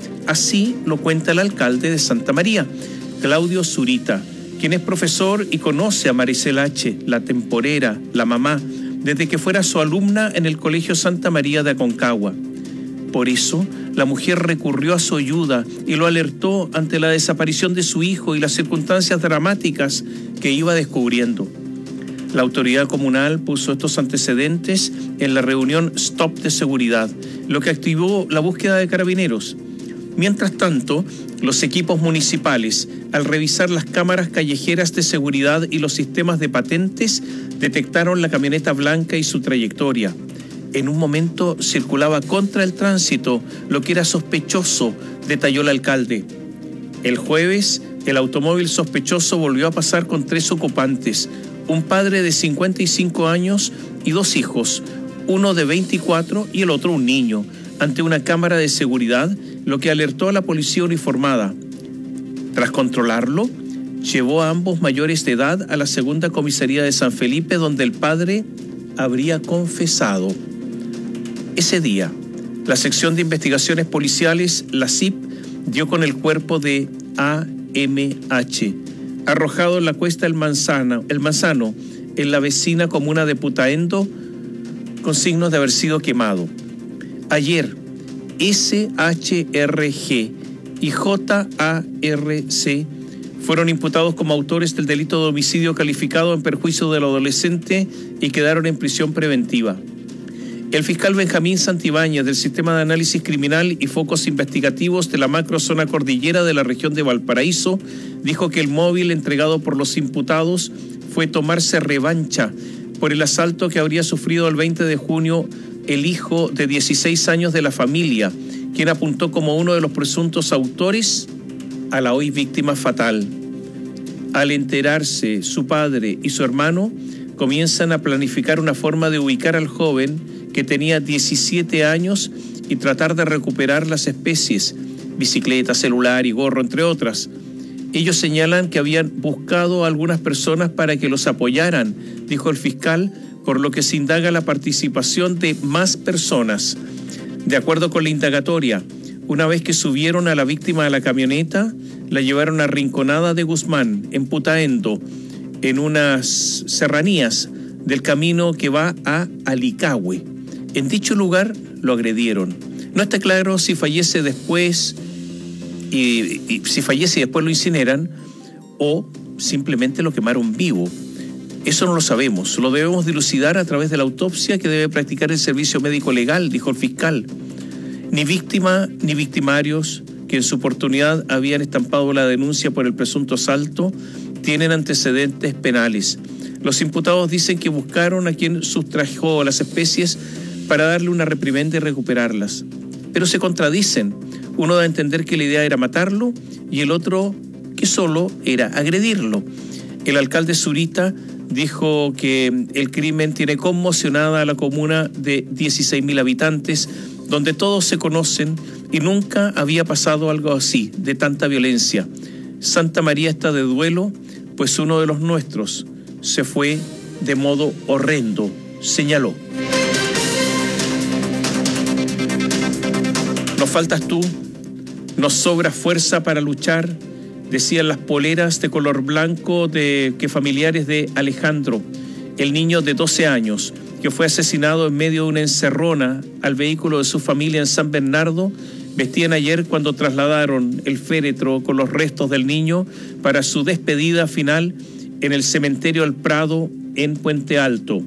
Así lo cuenta el alcalde de Santa María, Claudio Zurita, quien es profesor y conoce a Maricel H., la temporera, la mamá, desde que fuera su alumna en el Colegio Santa María de Aconcagua. Por eso, la mujer recurrió a su ayuda y lo alertó ante la desaparición de su hijo y las circunstancias dramáticas que iba descubriendo. La autoridad comunal puso estos antecedentes en la reunión Stop de Seguridad, lo que activó la búsqueda de carabineros. Mientras tanto, los equipos municipales, al revisar las cámaras callejeras de seguridad y los sistemas de patentes, detectaron la camioneta blanca y su trayectoria. En un momento circulaba contra el tránsito, lo que era sospechoso, detalló el alcalde. El jueves, el automóvil sospechoso volvió a pasar con 3 ocupantes, un padre de 55 años y 2 hijos, uno de 24 y el otro un niño, ante una cámara de seguridad, lo que alertó a la policía uniformada. Tras controlarlo, llevó a ambos mayores de edad a la segunda comisaría de San Felipe, donde el padre habría confesado. Ese día, la sección de investigaciones policiales, la CIP, dio con el cuerpo de AMH, arrojado en la cuesta El Manzano, en la vecina comuna de Putaendo, con signos de haber sido quemado. Ayer, SHRG y JARC fueron imputados como autores del delito de homicidio calificado en perjuicio del adolescente y quedaron en prisión preventiva. El fiscal Benjamín Santibáñez, del Sistema de Análisis Criminal y Focos Investigativos de la Macrozona Cordillera de la región de Valparaíso, dijo que el móvil entregado por los imputados fue tomarse revancha por el asalto que habría sufrido el 20 de junio el hijo de 16 años de la familia, quien apuntó como uno de los presuntos autores a la hoy víctima fatal. Al enterarse, su padre y su hermano comienzan a planificar una forma de ubicar al joven que tenía 17 años y tratar de recuperar las especies, bicicleta, celular y gorro, entre otras. Ellos señalan que habían buscado a algunas personas para que los apoyaran, dijo el fiscal, por lo que se indaga la participación de más personas. De acuerdo con la indagatoria, una vez que subieron a la víctima a la camioneta, la llevaron a Rinconada de Guzmán, en Putaendo, en unas serranías del camino que va a Alicahue. En dicho lugar lo agredieron. No está claro si fallece después y si fallece y después lo incineran o simplemente lo quemaron vivo. Eso no lo sabemos, lo debemos dilucidar a través de la autopsia que debe practicar el servicio médico legal, dijo el fiscal. Ni víctima ni victimarios que en su oportunidad habían estampado la denuncia por el presunto asalto tienen antecedentes penales. Los imputados dicen que buscaron a quien sustrajo las especies para darle una reprimenda y recuperarlas. Pero se contradicen. Uno da a entender que la idea era matarlo y el otro que solo era agredirlo. El alcalde Zurita dijo que el crimen tiene conmocionada a la comuna de 16.000 habitantes, donde todos se conocen y nunca había pasado algo así, de tanta violencia. Santa María está de duelo, pues uno de los nuestros se fue de modo horrendo, señaló. Nos faltas tú, nos sobra fuerza para luchar, decían las poleras de color blanco que familiares de Alejandro, el niño de 12 años, que fue asesinado en medio de una encerrona al vehículo de su familia en San Bernardo, vestían ayer cuando trasladaron el féretro con los restos del niño para su despedida final en el cementerio El Prado en Puente Alto.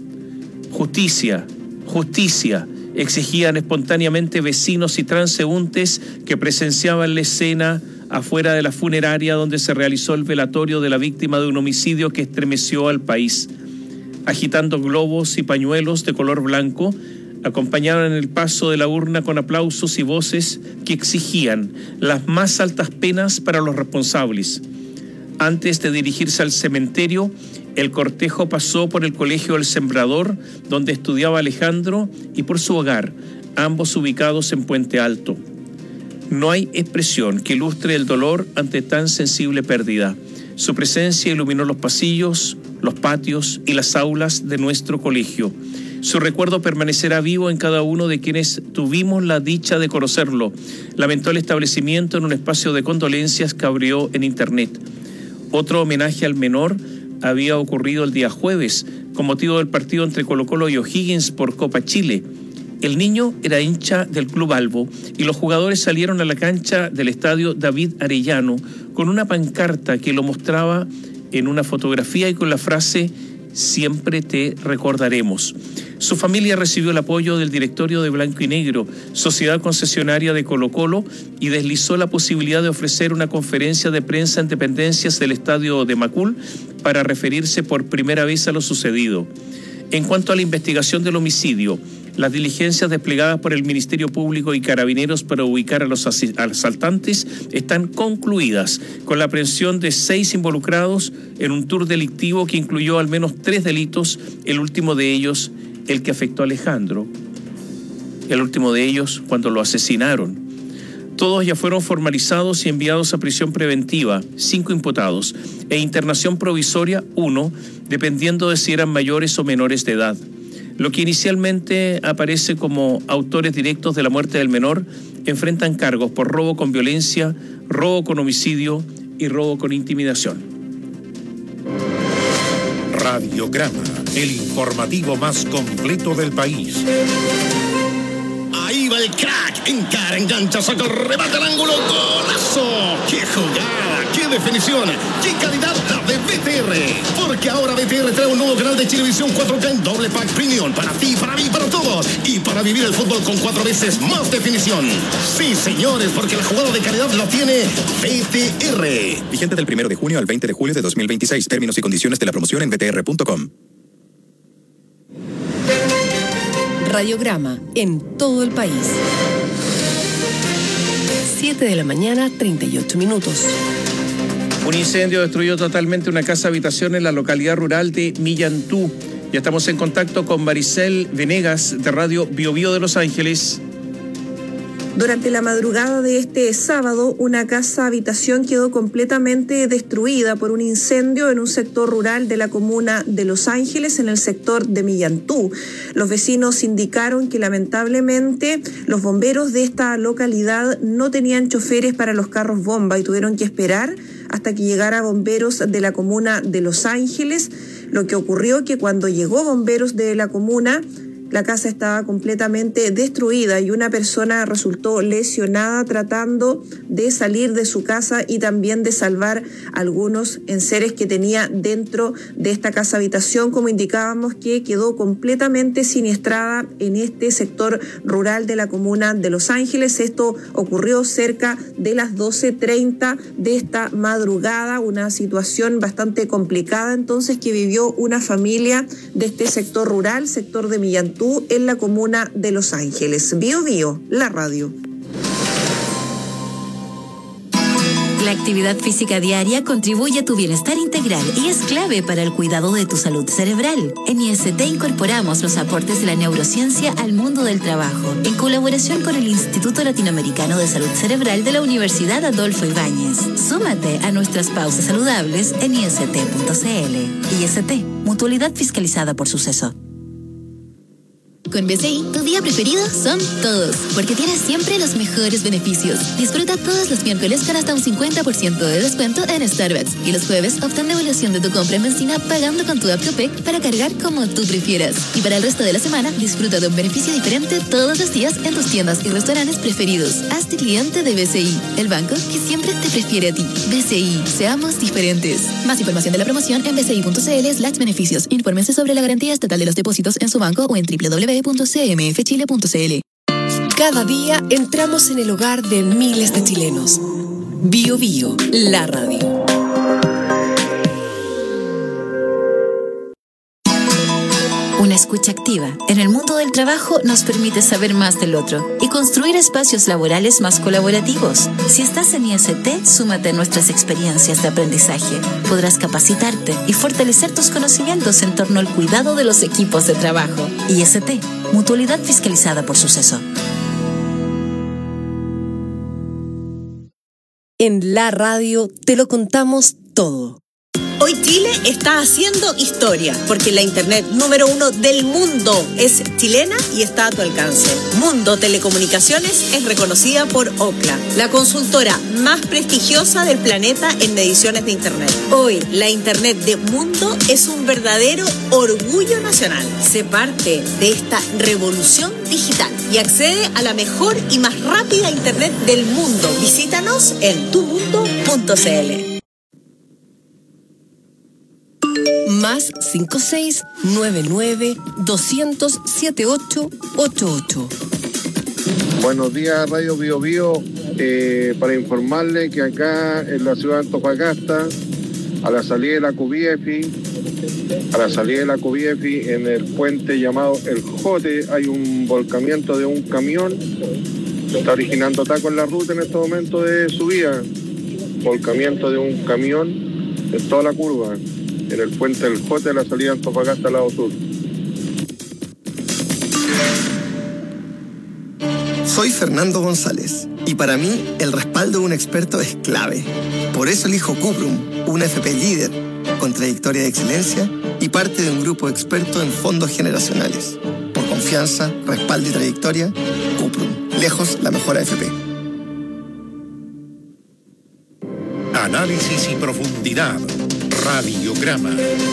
Justicia, justicia, exigían espontáneamente vecinos y transeúntes que presenciaban la escena afuera de la funeraria donde se realizó el velatorio de la víctima de un homicidio que estremeció al país. Agitando globos y pañuelos de color blanco, acompañaron el paso de la urna con aplausos y voces que exigían las más altas penas para los responsables. Antes de dirigirse al cementerio, el cortejo pasó por el Colegio El Sembrador, donde estudiaba Alejandro, y por su hogar, ambos ubicados en Puente Alto. No hay expresión que ilustre el dolor ante tan sensible pérdida. Su presencia iluminó los pasillos, los patios y las aulas de nuestro colegio. Su recuerdo permanecerá vivo en cada uno de quienes tuvimos la dicha de conocerlo, lamentó el establecimiento en un espacio de condolencias que abrió en internet. Otro homenaje al menor había ocurrido el día jueves, con motivo del partido entre Colo-Colo y O'Higgins por Copa Chile. El niño era hincha del Club Albo y los jugadores salieron a la cancha del estadio David Arellano con una pancarta que lo mostraba en una fotografía y con la frase «Siempre te recordaremos». Su familia recibió el apoyo del directorio de Blanco y Negro, sociedad concesionaria de Colo-Colo, y deslizó la posibilidad de ofrecer una conferencia de prensa en dependencias del estadio de Macul para referirse por primera vez a lo sucedido. En cuanto a la investigación del homicidio, las diligencias desplegadas por el Ministerio Público y Carabineros para ubicar a los asaltantes están concluidas, con la aprehensión de 6 involucrados en un tour delictivo que incluyó al menos 3 delitos, el último de ellos el que afectó a Alejandro, el último de ellos cuando lo asesinaron. Todos ya fueron formalizados y enviados a prisión preventiva, 5 imputados, e internación provisoria, 1, dependiendo de si eran mayores o menores de edad. Lo que inicialmente aparece como autores directos de la muerte del menor enfrentan cargos por robo con violencia, robo con homicidio y robo con intimidación. Radiograma, el informativo más completo del país. Ahí va el crack, encara, engancha, saca, remata el ángulo, golazo. ¡Qué jugada! ¡Qué definición! ¡Qué calidad la de BTR! Porque ahora BTR trae un nuevo canal de televisión 4K en doble pack premium para ti, para mí, para todos, y para vivir el fútbol con 4 veces más definición. Sí, señores, porque la jugada de calidad la tiene BTR. Vigente del 1 de junio al 20 de julio de 2026. Términos y condiciones de la promoción en btr.com. Radiograma en todo el país. 7 de la mañana, 38 minutos. Un incendio destruyó totalmente una casa habitación en la localidad rural de Millantú. Ya estamos en contacto con Maricel Venegas de Radio Biobío de Los Ángeles. Durante la madrugada de este sábado, una casa habitación quedó completamente destruida por un incendio en un sector rural de la comuna de Los Ángeles, en el sector de Millantú. Los vecinos indicaron que lamentablemente los bomberos de esta localidad no tenían choferes para los carros bomba y tuvieron que esperar hasta que llegara bomberos de la comuna de Los Ángeles. Lo que ocurrió que cuando llegó bomberos de la comuna, La casa estaba completamente destruida y una persona resultó lesionada tratando de salir de su casa y también de salvar algunos enseres que tenía dentro de esta casa habitación, como indicábamos, que quedó completamente siniestrada en este sector rural de la comuna de Los Ángeles. Esto ocurrió cerca de las 12:30 de esta madrugada, una situación bastante complicada entonces que vivió una familia de este sector rural, sector de Millantú, en la comuna de Los Ángeles. Bio Bio, la radio. La actividad física diaria contribuye a tu bienestar integral y es clave para el cuidado de tu salud cerebral. En IST incorporamos los aportes de la neurociencia al mundo del trabajo, en colaboración con el Instituto Latinoamericano de Salud Cerebral de la Universidad Adolfo Ibáñez. Súmate a nuestras pausas saludables en ist.cl. IST, mutualidad fiscalizada por Suceso. Con BCI, tu día preferido son todos, porque tienes siempre los mejores beneficios. Disfruta todos los miércoles con hasta un 50% de descuento en Starbucks. Y los jueves obtén devolución de tu compra en benzina pagando con tu app Copec para cargar como tú prefieras. Y para el resto de la semana, disfruta de un beneficio diferente todos los días en tus tiendas y restaurantes preferidos. Hazte cliente de BCI, el banco que siempre te prefiere a ti. BCI, seamos diferentes. Más información de la promoción en bci.cl/beneficios. Infórmense sobre la garantía estatal de los depósitos en su banco o en www.cmfchile.cl. Cada día entramos en el hogar de miles de chilenos. Bio Bio, la radio. Una escucha activa en el mundo del trabajo nos permite saber más del otro y construir espacios laborales más colaborativos. Si estás en IST, súmate a nuestras experiencias de aprendizaje. Podrás capacitarte y fortalecer tus conocimientos en torno al cuidado de los equipos de trabajo. IST, mutualidad fiscalizada por Suceso. En la radio te lo contamos todo. Hoy Chile está haciendo historia, porque la internet número 1 del mundo es chilena y está a tu alcance. Mundo Telecomunicaciones es reconocida por Ookla, la consultora más prestigiosa del planeta en mediciones de internet. Hoy, la internet de Mundo es un verdadero orgullo nacional. Sé parte de esta revolución digital y accede a la mejor y más rápida internet del mundo. Visítanos en tumundo.cl. Más 5699-200-7888. Buenos días, Radio Bio Bio. Para informarle que acá en la ciudad de Antofagasta, a la salida de la Cubiefi, en el puente llamado El Jote, hay un volcamiento de un camión. Se está originando taco en la ruta en este momento de subida. Volcamiento de un camión en toda la curva, en el puente del Jote, la salida de Antofagasta al lado sur. Soy Fernando González y para mí el respaldo de un experto es clave. Por eso elijo Cuprum, una FP líder con trayectoria de excelencia y parte de un grupo experto en fondos generacionales. Por confianza, respaldo y trayectoria, Cuprum, lejos la mejor AFP. Análisis y profundidad. Radiograma.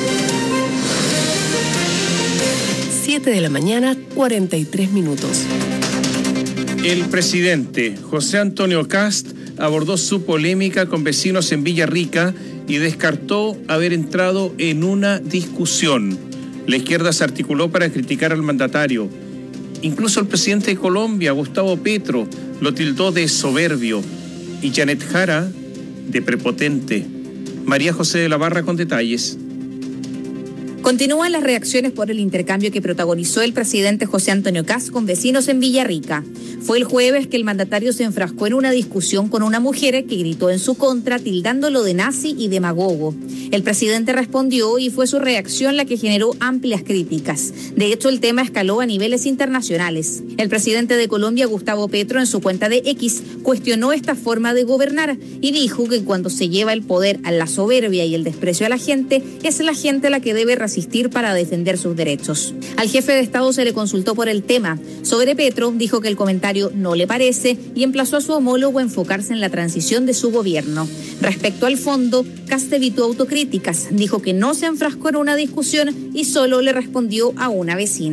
7 de la mañana, 43 minutos. El presidente José Antonio Kast abordó su polémica con vecinos en Villarrica y descartó haber entrado en una discusión. La izquierda se articuló para criticar al mandatario. Incluso el presidente de Colombia, Gustavo Petro, lo tildó de soberbio y Janet Jara de prepotente. María José de la Barra con detalles. Continúan las reacciones por el intercambio que protagonizó el presidente José Antonio Kast con vecinos en Villarrica. Fue el jueves que el mandatario se enfrascó en una discusión con una mujer que gritó en su contra, tildándolo de nazi y demagogo. El presidente respondió y fue su reacción la que generó amplias críticas. De hecho, el tema escaló a niveles internacionales. El presidente de Colombia, Gustavo Petro, en su cuenta de X, cuestionó esta forma de gobernar y dijo que cuando se lleva el poder a la soberbia y el desprecio a la gente, es la gente la que debe resistir para defender sus derechos. Al jefe de Estado se le consultó por el tema. Sobre Petro, dijo que el comentario no le parece y emplazó a su homólogo a enfocarse en la transición de su gobierno. Respecto al fondo, Kast evitó autocríticas, dijo que no se enfrascó en una discusión y solo le respondió a una vecina.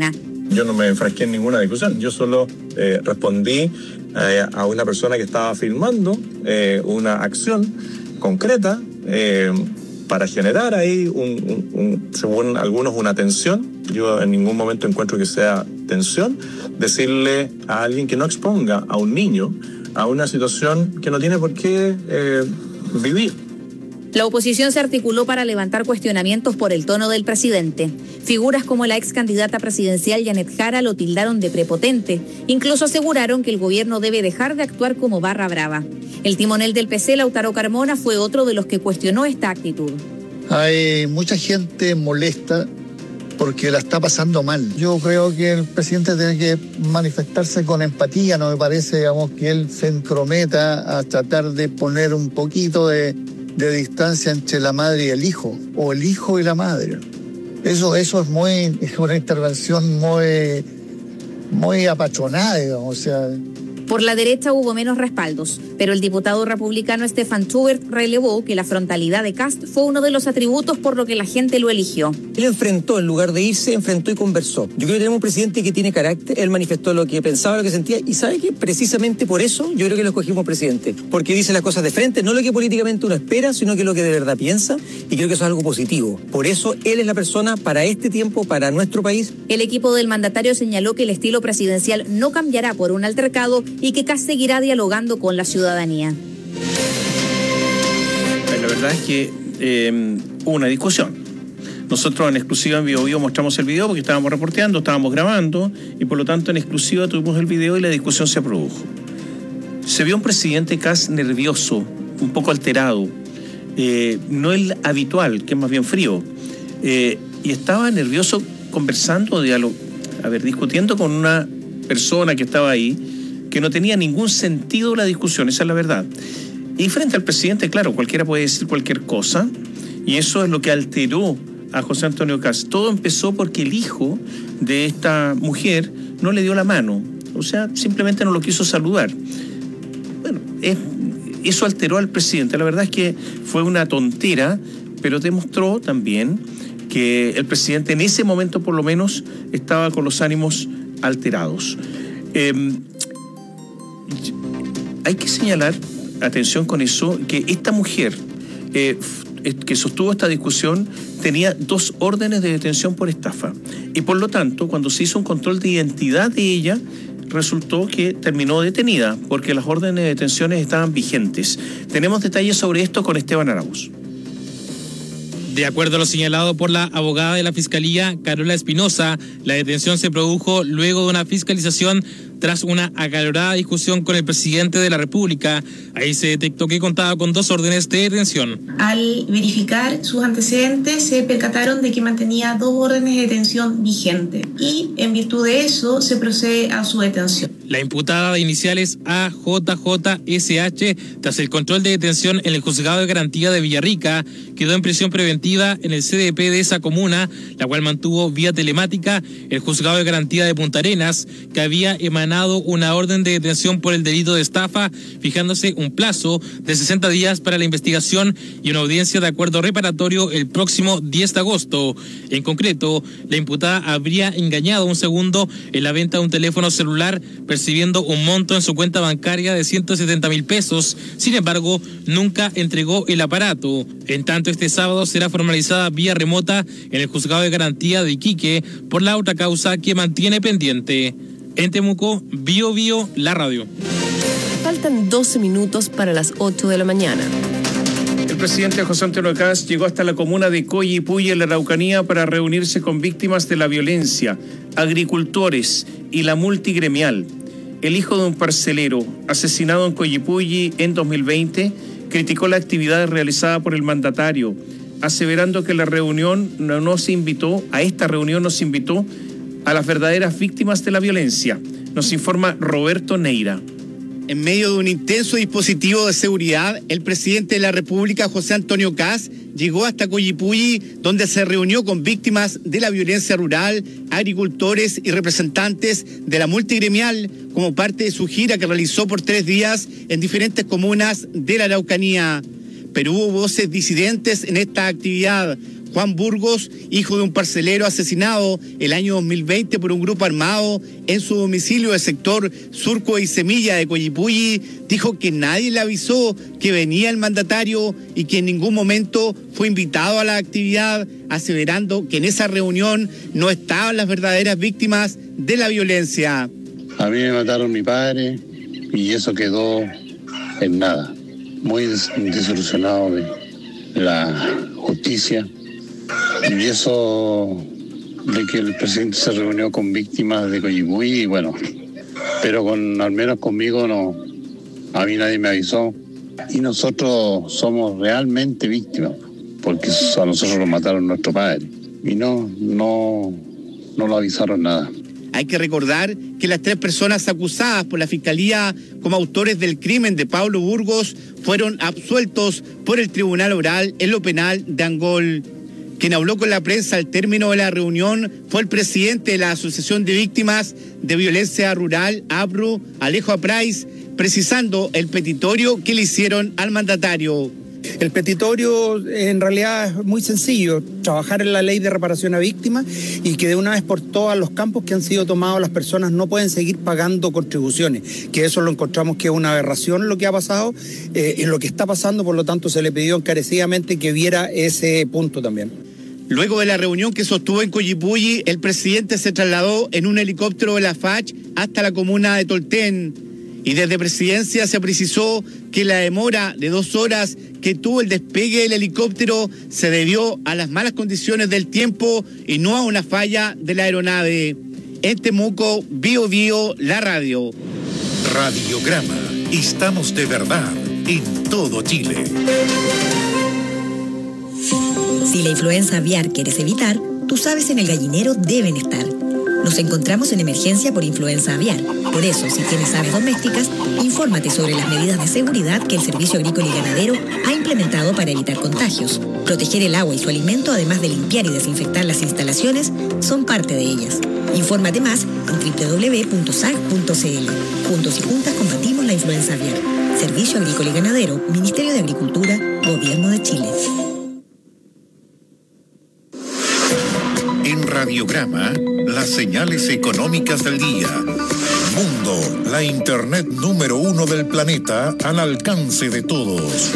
Yo no me enfrasqué en ninguna discusión, yo solo respondí a una persona que estaba filmando una acción concreta para generar ahí, según algunos, una tensión. Yo en ningún momento encuentro que sea tensión decirle a alguien que no exponga a un niño a una situación que no tiene por qué vivir. La oposición se articuló para levantar cuestionamientos por el tono del presidente. Figuras como la ex candidata presidencial Janet Jara lo tildaron de prepotente. Incluso aseguraron que el gobierno debe dejar de actuar como barra brava. El timonel del PC, Lautaro Carmona, fue otro de los que cuestionó esta actitud. Hay mucha gente molesta porque la está pasando mal. Yo creo que el presidente tiene que manifestarse con empatía. No me parece, digamos, que él se entrometa a tratar de poner un poquito de distancia entre la madre y el hijo, o el hijo y la madre. Eso es una intervención muy apachonada, digamos, o sea. Por la derecha hubo menos respaldos, pero el diputado republicano Stefan Schubert relevó que la frontalidad de Kast fue uno de los atributos por lo que la gente lo eligió. Él enfrentó, en lugar de irse, enfrentó y conversó. Yo creo que tenemos un presidente que tiene carácter, él manifestó lo que pensaba, lo que sentía, y ¿sabe qué? Precisamente por eso yo creo que lo escogimos presidente, porque dice las cosas de frente, no lo que políticamente uno espera, sino que lo que de verdad piensa, y creo que eso es algo positivo. Por eso él es la persona para este tiempo, para nuestro país. El equipo del mandatario señaló que el estilo presidencial no cambiará por un altercado y que Kast seguirá dialogando con la ciudadanía. La verdad es que hubo una discusión. Nosotros en exclusiva en BioBio mostramos el video porque estábamos reporteando, estábamos grabando y por lo tanto en exclusiva tuvimos el video y la discusión se produjo. Se vio un presidente Kast nervioso, un poco alterado, no el habitual, que es más bien frío, y estaba nervioso conversando, discutiendo con una persona que estaba ahí, que no tenía ningún sentido la discusión, esa es la verdad. Y frente al presidente, claro, cualquiera puede decir cualquier cosa, y eso es lo que alteró a José Antonio Kast. Todo empezó porque el hijo de esta mujer no le dio la mano, o sea, simplemente no lo quiso saludar. Bueno, eso alteró al presidente. La verdad es que fue una tontera, pero demostró también que el presidente en ese momento por lo menos estaba con los ánimos alterados. Hay que señalar, atención con eso, que esta mujer que sostuvo esta discusión tenía 2 órdenes de detención por estafa y por lo tanto cuando se hizo un control de identidad de ella resultó que terminó detenida porque las órdenes de detenciones estaban vigentes. Tenemos detalles sobre esto con Esteban Arauz. De acuerdo a lo señalado por la abogada de la Fiscalía, Carola Espinosa, la detención se produjo luego de una fiscalización tras una acalorada discusión con el presidente de la República. Ahí se detectó que contaba con 2 órdenes de detención. Al verificar sus antecedentes, se percataron de que mantenía 2 órdenes de detención vigentes y, en virtud de eso, se procede a su detención. La imputada de iniciales AJJSH, tras el control de detención en el Juzgado de Garantía de Villarrica, quedó en prisión preventiva en el CDP de esa comuna, la cual mantuvo vía telemática el Juzgado de Garantía de Punta Arenas, que había emanado una orden de detención por el delito de estafa, fijándose un plazo de 60 días para la investigación y una audiencia de acuerdo reparatorio el próximo 10 de agosto. En concreto, la imputada habría engañado a un segundo en la venta de un teléfono celular, percibiendo un monto en su cuenta bancaria de 170.000 pesos. Sin embargo, nunca entregó el aparato. En tanto, este sábado será formalizada vía remota en el Juzgado de Garantía de Iquique por la otra causa que mantiene pendiente. En Temuco, BioBio, la radio. Faltan 12 minutos para las 8 de la mañana. El presidente José Antonio Kast llegó hasta la comuna de Coyipulli, en la Araucanía, para reunirse con víctimas de la violencia, agricultores y la multigremial. El hijo de un parcelero asesinado en Coyipulli en 2020 criticó la actividad realizada por el mandatario, aseverando que a esta reunión no se invitó a las verdaderas víctimas de la violencia. Nos informa Roberto Neira. En medio de un intenso dispositivo de seguridad, el presidente de la República, José Antonio Kast, llegó hasta Coyipulli, donde se reunió con víctimas de la violencia rural, agricultores y representantes de la multigremial, como parte de su gira que realizó por 3 días en diferentes comunas de la Araucanía. Pero hubo voces disidentes en esta actividad, Juan Burgos, hijo de un parcelero asesinado el año 2020 por un grupo armado en su domicilio del sector Surco y Semilla de Coyipulli, dijo que nadie le avisó que venía el mandatario y que en ningún momento fue invitado a la actividad, aseverando que en esa reunión no estaban las verdaderas víctimas de la violencia. A mí me mataron mi padre y eso quedó en nada. Muy desilusionado de la justicia. Y eso de que el presidente se reunió con víctimas de Coyipulli, bueno, pero al menos conmigo no, a mí nadie me avisó. Y nosotros somos realmente víctimas, porque a nosotros nos mataron nuestro padre. Y no lo avisaron nada. Hay que recordar que las 3 personas acusadas por la Fiscalía como autores del crimen de Pablo Burgos fueron absueltos por el Tribunal Oral en lo penal de Angol. Quien habló con la prensa al término de la reunión fue el presidente de la Asociación de Víctimas de Violencia Rural, APRU, Alejo Aprais, precisando el petitorio que le hicieron al mandatario. El petitorio en realidad es muy sencillo, trabajar en la ley de reparación a víctimas y que de una vez por todas los campos que han sido tomados las personas no pueden seguir pagando contribuciones, que eso lo encontramos que es una aberración lo que ha pasado, en lo que está pasando, por lo tanto se le pidió encarecidamente que viera ese punto también. Luego de la reunión que sostuvo en Coyipulli, el presidente se trasladó en un helicóptero de la FACH hasta la comuna de Tolten. Y desde Presidencia se precisó que la demora de 2 horas que tuvo el despegue del helicóptero se debió a las malas condiciones del tiempo y no a una falla de la aeronave. En Temuco, Bio Bio, la radio. Radiograma. Estamos de verdad en todo Chile. Si la influenza aviar quieres evitar, tus aves en el gallinero deben estar. Nos encontramos en emergencia por influenza aviar. Por eso, si tienes aves domésticas, infórmate sobre las medidas de seguridad que el Servicio Agrícola y Ganadero ha implementado para evitar contagios. Proteger el agua y su alimento, además de limpiar y desinfectar las instalaciones, son parte de ellas. Infórmate más en www.sag.cl. Juntos y juntas combatimos la influenza aviar. Servicio Agrícola y Ganadero, Ministerio de Agricultura, Gobierno de Chile. En Radiograma, las señales económicas del día. Mundo, la internet número 1 del planeta, al alcance de todos.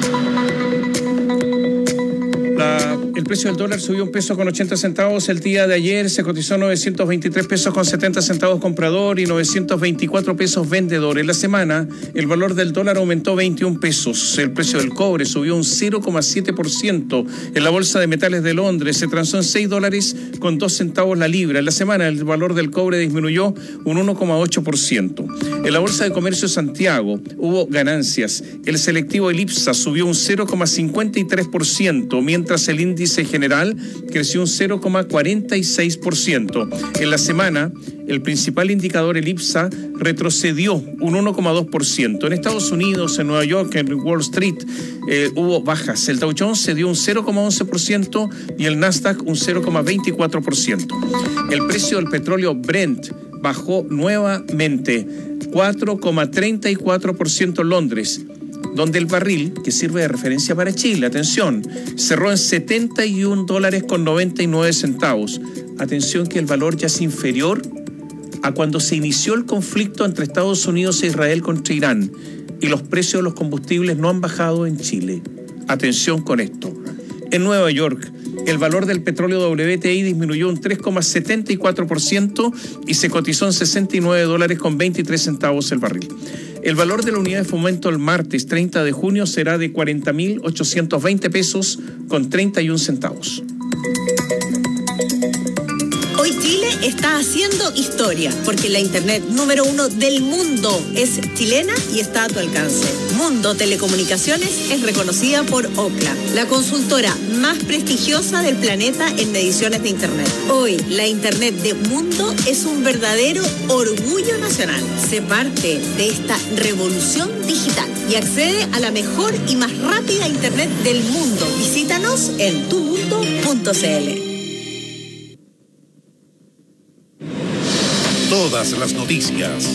El precio del dólar subió $1.80 el día de ayer, se cotizó 923 pesos con 70 centavos comprador y 924 pesos vendedor. En la semana, el valor del dólar aumentó 21 pesos. El precio del cobre subió un 0,7%. En la bolsa de metales de Londres se transó en $6 con 2 centavos la libra. En la semana, el valor del cobre disminuyó un 1,8%. En la bolsa de comercio de Santiago hubo ganancias. El selectivo IPSA subió un 0,53%, mientras el índice general creció un 0,46%. En la semana, el principal indicador, el IPSA, retrocedió un 1,2%. En Estados Unidos, en Nueva York, en Wall Street, hubo bajas. El Dow Jones cedió un 0,11% y el Nasdaq un 0,24%. El precio del petróleo Brent bajó nuevamente 4,34% en Londres, donde el barril, que sirve de referencia para Chile, atención, cerró en $71.99. Atención que el valor ya es inferior a cuando se inició el conflicto entre Estados Unidos e Israel contra Irán, y los precios de los combustibles no han bajado en Chile. Atención con esto. En Nueva York, el valor del petróleo WTI disminuyó un 3,74% y se cotizó en $69.23 el barril. El valor de la unidad de fomento el martes 30 de junio será de 40.820 pesos con 31 centavos. Hoy Chile está haciendo historia porque la internet número 1 del mundo es chilena y está a tu alcance. Mundo Telecomunicaciones es reconocida por Ookla, la consultora más prestigiosa del planeta en mediciones de internet. Hoy la internet de Mundo es un verdadero orgullo nacional. Sé parte de esta revolución digital y accede a la mejor y más rápida internet del mundo. Visítanos en tumundo.cl. Todas las noticias.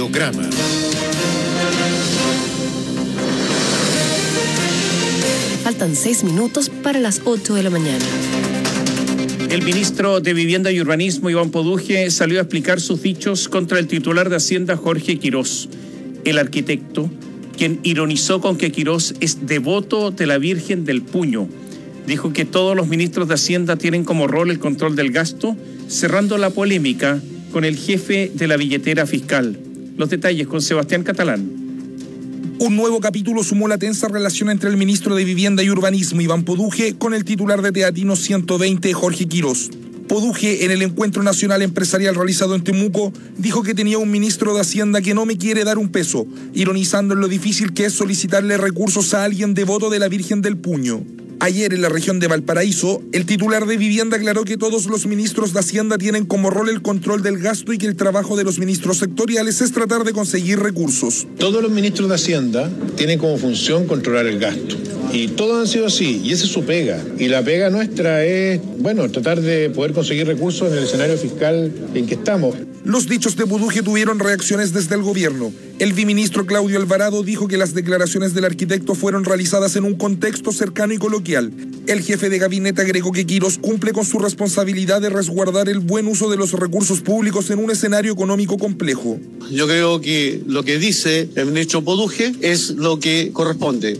Radiograma. Faltan 6 minutos para las 8 de la mañana. El ministro de Vivienda y Urbanismo, Iván Poduje, salió a explicar sus dichos contra el titular de Hacienda, Jorge Quirós, el arquitecto, quien ironizó con que Quirós es devoto de la Virgen del Puño. Dijo que todos los ministros de Hacienda tienen como rol el control del gasto, cerrando la polémica con el jefe de la billetera fiscal. Los detalles con Sebastián Catalán. Un nuevo capítulo sumó la tensa relación entre el ministro de Vivienda y Urbanismo, Iván Poduje, con el titular de Teatinos 120, Jorge Quirós. Poduje, en el encuentro nacional empresarial realizado en Temuco, dijo que tenía un ministro de Hacienda que no me quiere dar un peso, ironizando en lo difícil que es solicitarle recursos a alguien devoto de la Virgen del Puño. Ayer, en la región de Valparaíso, el titular de Vivienda aclaró que todos los ministros de Hacienda tienen como rol el control del gasto y que el trabajo de los ministros sectoriales es tratar de conseguir recursos. Todos los ministros de Hacienda tienen como función controlar el gasto. Y todos han sido así, y esa es su pega. Y la pega nuestra es, tratar de poder conseguir recursos en el escenario fiscal en que estamos. Los dichos de Poduje tuvieron reacciones desde el gobierno. El viceministro Claudio Alvarado dijo que las declaraciones del arquitecto fueron realizadas en un contexto cercano y coloquial. El jefe de gabinete agregó que Quirós cumple con su responsabilidad de resguardar el buen uso de los recursos públicos en un escenario económico complejo. Yo creo que lo que dice el ministro Poduje es lo que corresponde.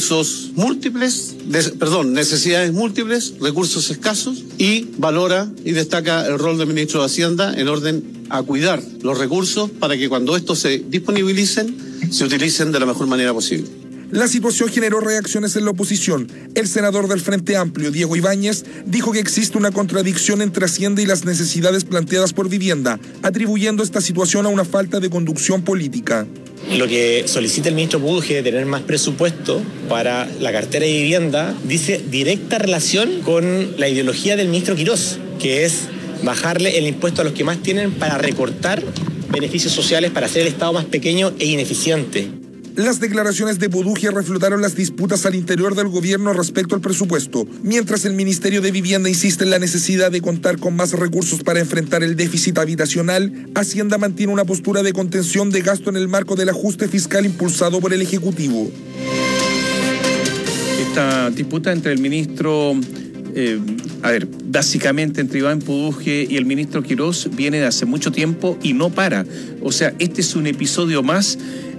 Necesidades múltiples, recursos escasos, y valora y destaca el rol del ministro de Hacienda en orden a cuidar los recursos para que cuando estos se disponibilicen, se utilicen de la mejor manera posible. La situación generó reacciones en la oposición. El senador del Frente Amplio, Diego Ibáñez, dijo que existe una contradicción entre Hacienda y las necesidades planteadas por Vivienda, atribuyendo esta situación a una falta de conducción política. Lo que solicita el ministro Poduje de tener más presupuesto para la cartera de vivienda dice directa relación con la ideología del ministro Quirós, que es bajarle el impuesto a los que más tienen para recortar beneficios sociales, para hacer el Estado más pequeño e ineficiente. Las declaraciones de Poduje reflotaron las disputas al interior del gobierno respecto al presupuesto, mientras el Ministerio de Vivienda insiste en la necesidad de contar con más recursos para enfrentar el déficit habitacional. Hacienda mantiene una postura de contención de gasto en el marco del ajuste fiscal impulsado por el Ejecutivo. Esta disputa entre el ministro... básicamente entre Iván Poduje y el ministro Quirós viene de hace mucho tiempo y no para. O sea, este es un episodio más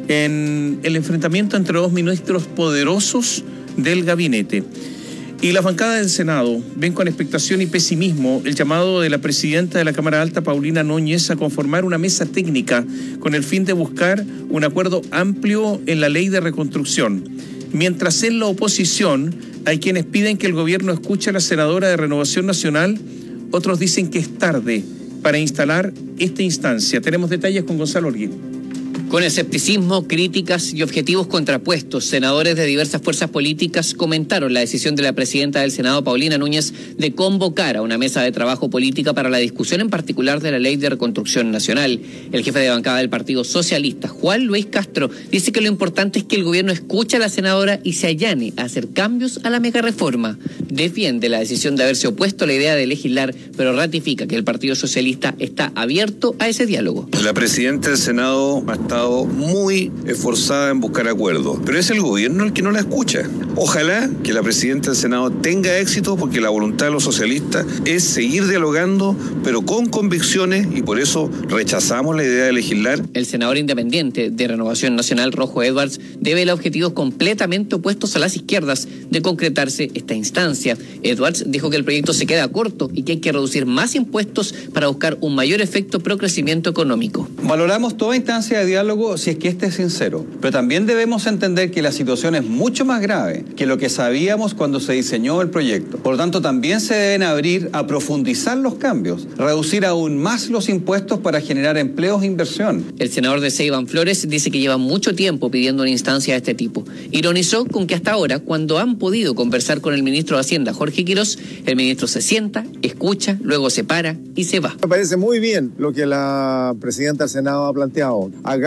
en el enfrentamiento entre dos ministros poderosos del gabinete. Y la bancada del Senado ven con expectación y pesimismo el llamado de la presidenta de la Cámara Alta, Paulina Núñez, a conformar una mesa técnica con el fin de buscar un acuerdo amplio en la ley de reconstrucción. Mientras en la oposición hay quienes piden que el gobierno escuche a la senadora de Renovación Nacional, otros dicen que es tarde para instalar esta instancia. Tenemos detalles con Gonzalo Holguín. Con escepticismo, críticas y objetivos contrapuestos, senadores de diversas fuerzas políticas comentaron la decisión de la presidenta del Senado, Paulina Núñez, de convocar a una mesa de trabajo política para la discusión en particular de la Ley de Reconstrucción Nacional. El jefe de bancada del Partido Socialista, Juan Luis Castro, dice que lo importante es que el gobierno escuche a la senadora y se allane a hacer cambios a la megareforma. Defiende la decisión de haberse opuesto a la idea de legislar, pero ratifica que el Partido Socialista está abierto a ese diálogo. La presidenta del Senado ha estado muy esforzada en buscar acuerdos, pero es el gobierno el que no la escucha. Ojalá que la presidenta del Senado tenga éxito, porque la voluntad de los socialistas es seguir dialogando, pero con convicciones, y por eso rechazamos la idea de legislar. El senador independiente de Renovación Nacional, Rojo Edwards, debe objetivos completamente opuestos a las izquierdas de concretarse esta instancia. Edwards dijo que el proyecto se queda corto y que hay que reducir más impuestos para buscar un mayor efecto pro crecimiento económico. Valoramos toda instancia de diálogo si es que este es sincero, pero también debemos entender que la situación es mucho más grave que lo que sabíamos cuando se diseñó el proyecto. Por lo tanto, también se deben abrir a profundizar los cambios, reducir aún más los impuestos para generar empleos e inversión. El senador de Iván Flores dice que lleva mucho tiempo pidiendo una instancia de este tipo. Ironizó con que hasta ahora, cuando han podido conversar con el ministro de Hacienda, Jorge Quirós, el ministro se sienta, escucha, luego se para y se va. Me parece muy bien lo que la presidenta del Senado ha planteado. Hagamos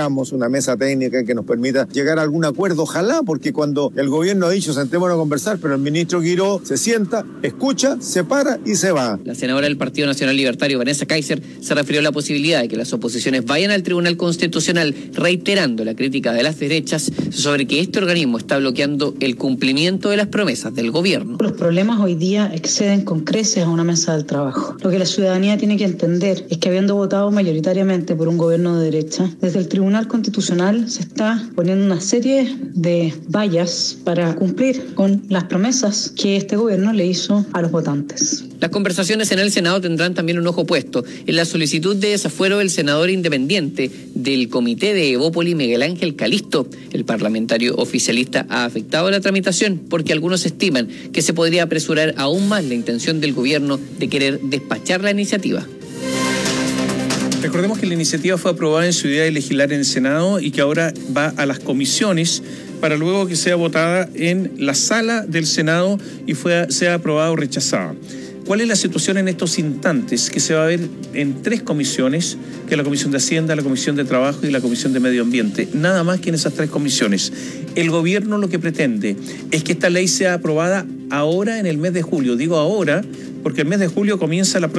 necesitamos una mesa técnica que nos permita llegar a algún acuerdo, ojalá, porque cuando el gobierno ha dicho sentémonos a conversar, pero el ministro Quirós se sienta, escucha, se para y se va. La senadora del Partido Nacional Libertario, Vanessa Kaiser, se refirió a la posibilidad de que las oposiciones vayan al Tribunal Constitucional, reiterando la crítica de las derechas sobre que este organismo está bloqueando el cumplimiento de las promesas del gobierno. Los problemas hoy día exceden con creces a una mesa del trabajo. Lo que la ciudadanía tiene que entender es que habiendo votado mayoritariamente por un gobierno de derecha, desde el Tribunal Constitucional se está poniendo una serie de vallas para cumplir con las promesas que este gobierno le hizo a los votantes. Las conversaciones en el Senado tendrán también un ojo puesto en la solicitud de desafuero del senador independiente del Comité de Evópoli, Miguel Ángel Calisto. El parlamentario oficialista ha afectado la tramitación porque algunos estiman que se podría apresurar aún más la intención del gobierno de querer despachar la iniciativa. Recordemos que la iniciativa fue aprobada en su idea de legislar en el Senado y que ahora va a las comisiones para luego que sea votada en la sala del Senado y sea aprobada o rechazada. ¿Cuál es la situación en estos instantes? Que se va a ver en 3 comisiones, que es la Comisión de Hacienda, la Comisión de Trabajo y la Comisión de Medio Ambiente. Nada más que en esas 3 comisiones. El gobierno lo que pretende es que esta ley sea aprobada ahora en el mes de julio. Digo ahora porque el mes de julio comienza la próxima